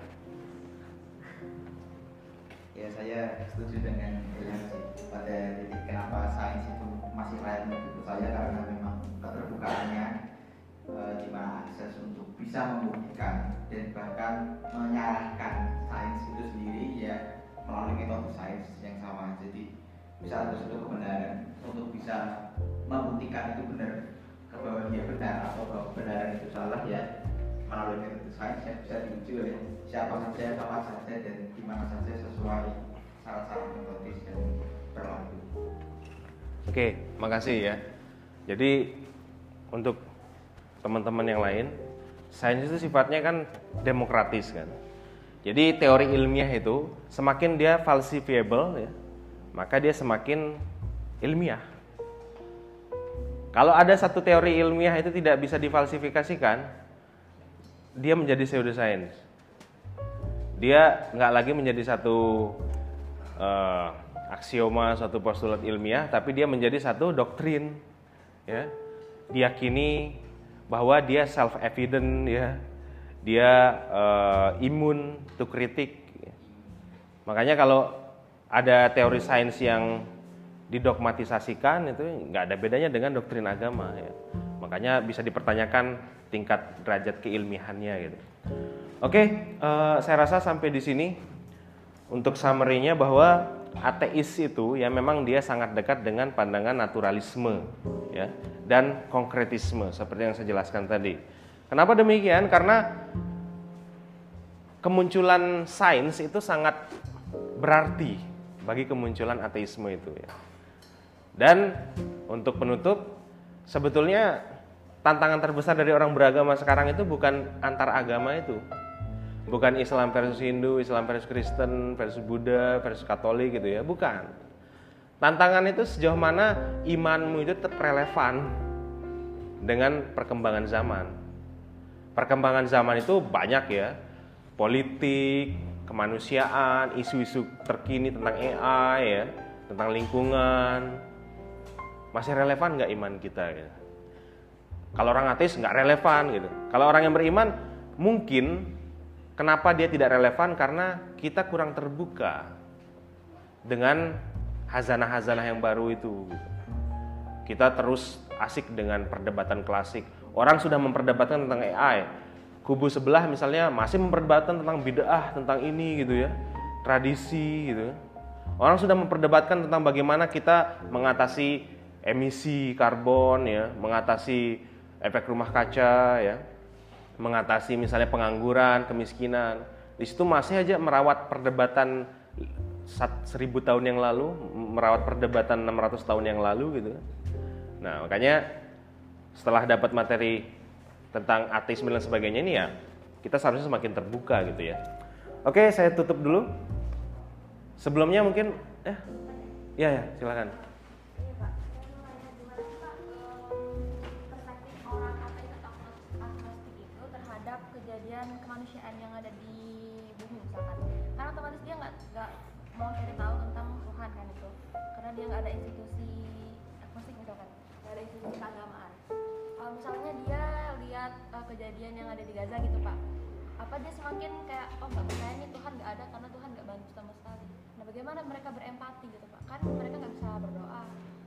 Ya, saya setuju dengan Ilham sih. Pada titik kenapa sains itu masih layak menurut saya karena memang keterbukaannya e, di mana akses untuk bisa membuktikan dan bahkan menyalahkan sains itu sendiri ya melalui metode sains yang sama. Jadi bisa ada suatu kebenaran untuk bisa membuktikan itu benar bahwa dia benar atau bahwa kebenaran itu salah ya melalui metode sains yang bisa diuji oleh siapa saja, kapan saja dan di mana saja sesuai syarat-syarat metodis yang berlaku. Oke, makasih ya. Jadi untuk teman-teman yang lain, sains itu sifatnya kan demokratis kan. Jadi teori ilmiah itu semakin dia falsifiable ya, maka dia semakin ilmiah. Kalau ada satu teori ilmiah itu tidak bisa difalsifikasikan, dia menjadi pseudoscience. Dia nggak lagi menjadi satu uh, aksioma, satu postulat ilmiah, tapi dia menjadi satu doktrin, ya, diyakini bahwa dia self evident, ya, dia uh, imun to kritik. Makanya kalau ada teori sains yang didogmatisasikan itu nggak ada bedanya dengan doktrin agama, ya. Makanya bisa dipertanyakan tingkat derajat keilmiahannya gitu. Oke, uh, saya rasa sampai di sini untuk summary-nya bahwa ateis itu ya memang dia sangat dekat dengan pandangan naturalisme ya dan konkretisme seperti yang saya jelaskan tadi. Kenapa demikian? Karena kemunculan sains itu sangat berarti bagi kemunculan ateisme itu ya. Dan untuk penutup, sebetulnya tantangan terbesar dari orang beragama sekarang itu bukan antar agama itu. Bukan Islam versus Hindu, Islam versus Kristen, versus Buddha, versus Katolik gitu ya, bukan. Tantangan itu sejauh mana imanmu itu tetap relevan dengan perkembangan zaman. Perkembangan zaman itu banyak ya, politik, kemanusiaan, isu-isu terkini tentang A I ya, tentang lingkungan. Masih relevan nggak iman kita gitu? Kalau orang ateis nggak relevan gitu. Kalau orang yang beriman mungkin. Kenapa dia tidak relevan? Karena kita kurang terbuka dengan hazanah-hazanah yang baru itu. Kita terus asik dengan perdebatan klasik. Orang sudah memperdebatkan tentang A I. Kubu sebelah misalnya masih memperdebatkan tentang bid'ah, tentang ini gitu ya, tradisi gitu. Orang sudah memperdebatkan tentang bagaimana kita mengatasi emisi karbon ya, mengatasi efek rumah kaca ya, mengatasi misalnya pengangguran, kemiskinan. Di situ masih aja merawat perdebatan seribu tahun yang lalu, merawat perdebatan enam ratus tahun yang lalu gitu. Nah, makanya setelah dapat materi tentang ateisme dan sebagainya ini ya, kita seharusnya semakin terbuka gitu ya. Oke, saya tutup dulu. Sebelumnya mungkin eh ya ya, silakan. kemanusiaan yang ada di bumi misalkan, karena otomatis dia nggak nggak mau cari tahu tentang Tuhan kan itu, karena dia nggak ada institusi agnostik misalkan, nggak ada institusi keagamaan. Uh, misalnya dia lihat uh, kejadian yang ada di Gaza gitu Pak, apa dia semakin kayak oh nggak percaya nih Tuhan nggak ada karena Tuhan nggak bantu sama sekali. Nah bagaimana mereka berempati gitu Pak, kan mereka nggak bisa berdoa.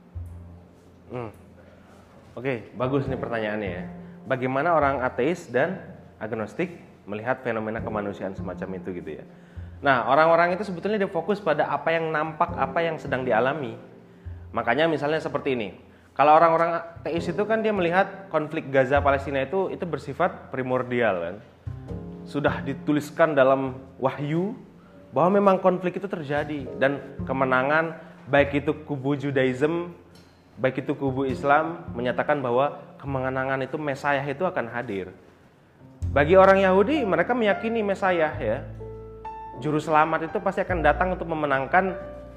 Hmm. Oke, bagus nih pertanyaannya ya. Bagaimana orang ateis dan agnostik melihat fenomena kemanusiaan semacam itu gitu ya. Nah, orang-orang itu sebetulnya dia fokus pada apa yang nampak, apa yang sedang dialami. Makanya misalnya seperti ini. Kalau orang-orang ateis itu kan dia melihat konflik Gaza Palestina itu itu bersifat primordial kan. Sudah dituliskan dalam wahyu bahwa memang konflik itu terjadi dan kemenangan baik itu kubu Judaism baik itu kubu Islam menyatakan bahwa kemenangan itu Mesias itu akan hadir. Bagi orang Yahudi mereka meyakini Mesias ya, juru selamat itu pasti akan datang untuk memenangkan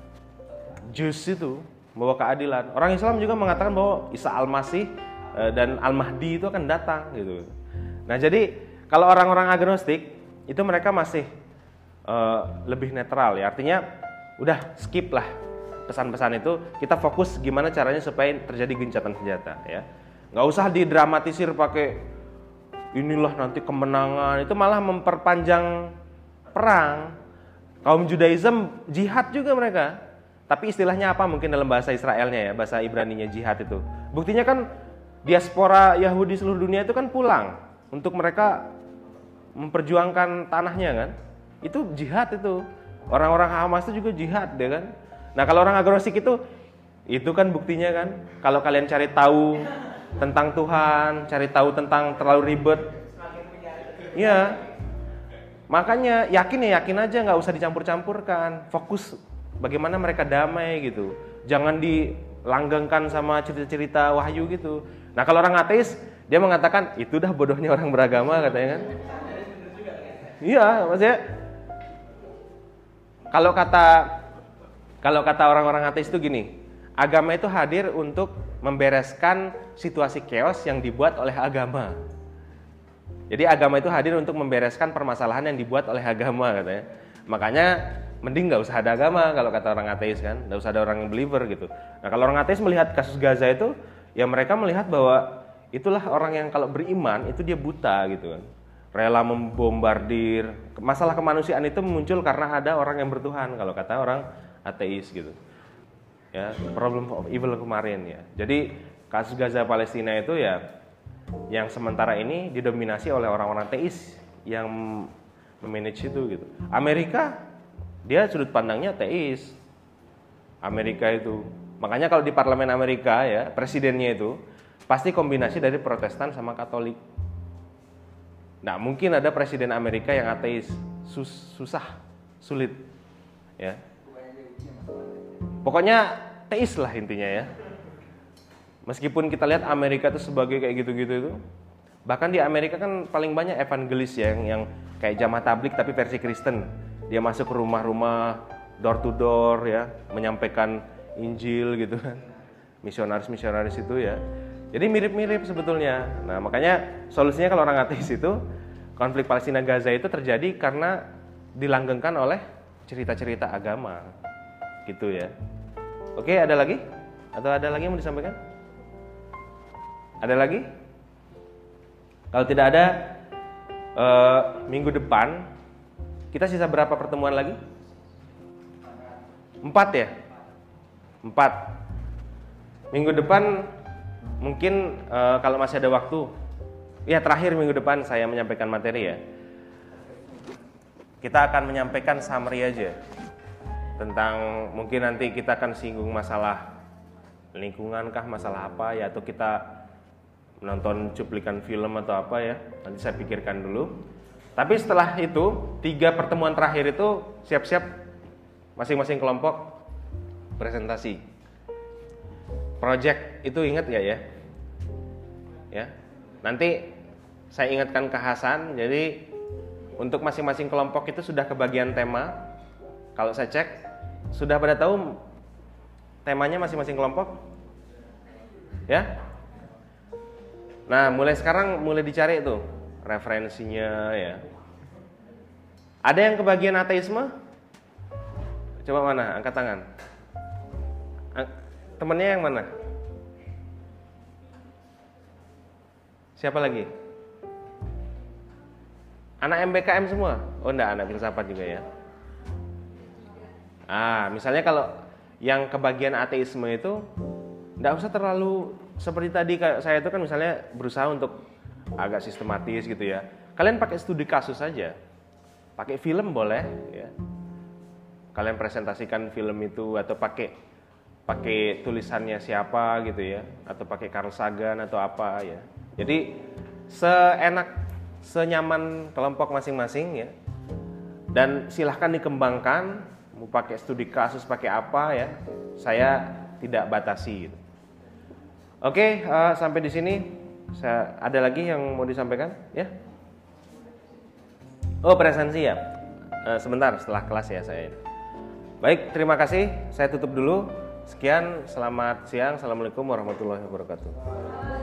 Jus itu, membawa keadilan. Orang Islam juga mengatakan bahwa Isa Al-Masih dan Al-Mahdi itu akan datang gitu. Nah jadi kalau orang-orang agnostik itu mereka masih uh, lebih netral ya, artinya udah skip lah pesan-pesan itu, kita fokus gimana caranya supaya terjadi gencatan senjata ya. Nggak usah didramatisir pakai inilah nanti kemenangan, itu malah memperpanjang perang. Kaum Judaism jihad juga mereka. Tapi istilahnya apa mungkin dalam bahasa Israelnya ya, bahasa Ibraninya jihad itu. Buktinya kan diaspora Yahudi seluruh dunia itu kan pulang untuk mereka memperjuangkan tanahnya kan. Itu jihad itu. Orang-orang Hamas itu juga jihad ya kan. Nah kalau orang agnostik itu, itu kan buktinya kan, kalau kalian cari tahu tentang Tuhan, cari tahu tentang terlalu ribet, ya makanya yakin ya yakin aja, nggak usah dicampur-campurkan, fokus bagaimana mereka damai gitu, jangan dilanggengkan sama cerita-cerita wahyu gitu. Nah kalau orang ateis, dia mengatakan itu dah bodohnya orang beragama katanya kan. Iya maksudnya kalau kata Kalau kata orang-orang ateis itu gini, agama itu hadir untuk membereskan situasi chaos yang dibuat oleh agama. Jadi agama itu hadir untuk membereskan permasalahan yang dibuat oleh agama katanya. Makanya mending nggak usah ada agama kalau kata orang ateis kan, nggak usah ada orang yang believer gitu. Nah kalau orang ateis melihat kasus Gaza itu, ya mereka melihat bahwa itulah orang yang kalau beriman itu dia buta gitu kan, rela membombardir. Masalah kemanusiaan itu muncul karena ada orang yang bertuhan kalau kata orang ateis gitu ya, problem of evil kemarin ya. Jadi kasus Gaza Palestina itu ya yang sementara ini didominasi oleh orang-orang ateis yang memanage itu gitu. Amerika dia sudut pandangnya ateis. Amerika itu makanya kalau di parlemen Amerika ya presidennya itu pasti kombinasi dari Protestan sama Katolik. Nah mungkin ada presiden Amerika yang ateis, Sus- susah sulit ya. Pokoknya teis lah intinya ya. Meskipun kita lihat Amerika itu sebagai kayak gitu-gitu itu, bahkan di Amerika kan paling banyak evangelis ya, yang, yang kayak jamaah tablik tapi versi Kristen. Dia masuk ke rumah-rumah, door to door ya, menyampaikan Injil gitu kan. Misionaris-misionaris itu ya. Jadi mirip-mirip sebetulnya. Nah makanya solusinya kalau orang ateis itu, konflik Palestina Gaza itu terjadi karena dilanggengkan oleh cerita-cerita agama gitu ya. Oke, ada lagi? Atau ada lagi yang mau disampaikan? Ada lagi? Kalau tidak ada, uh, minggu depan kita sisa berapa pertemuan lagi? Empat ya? Empat. Minggu depan mungkin uh, kalau masih ada waktu, ya terakhir minggu depan saya menyampaikan materi ya. Kita akan menyampaikan summary aja tentang mungkin nanti kita akan singgung masalah lingkungan kah, masalah apa ya, atau kita menonton cuplikan film atau apa ya, nanti saya pikirkan dulu. Tapi setelah itu tiga pertemuan terakhir itu siap-siap masing-masing kelompok presentasi project itu, ingat gak ya? Ya nanti saya ingatkan ke Hasan. Jadi untuk masing-masing kelompok itu sudah kebagian tema. Kalau saya cek sudah pada tahu temanya masing-masing kelompok? Ya? Nah, mulai sekarang mulai dicari tuh referensinya ya. Ada yang kebagian ateisme? Coba mana? Angkat tangan. Ang- Temennya yang mana? Siapa lagi? Anak M B K M semua? Oh enggak, anak filsafat juga ya. Ah, misalnya kalau yang kebagian ateisme itu enggak usah terlalu seperti tadi kayak saya itu kan misalnya berusaha untuk agak sistematis gitu ya. Kalian pakai studi kasus saja. Pakai film boleh ya. Kalian presentasikan film itu atau pakai pakai tulisannya siapa gitu ya, atau pakai Carl Sagan atau apa ya. Jadi seenak senyaman kelompok masing-masing ya. Dan silahkan dikembangkan, mau pakai studi kasus pakai apa ya. Saya tidak batasi gitu. Oke, uh, sampai di sini. Saya, ada lagi yang mau disampaikan ya? Oh, presensi ya. Uh, sebentar setelah kelas ya saya. Baik, terima kasih. Saya tutup dulu. Sekian, selamat siang. Assalamualaikum warahmatullahi wabarakatuh.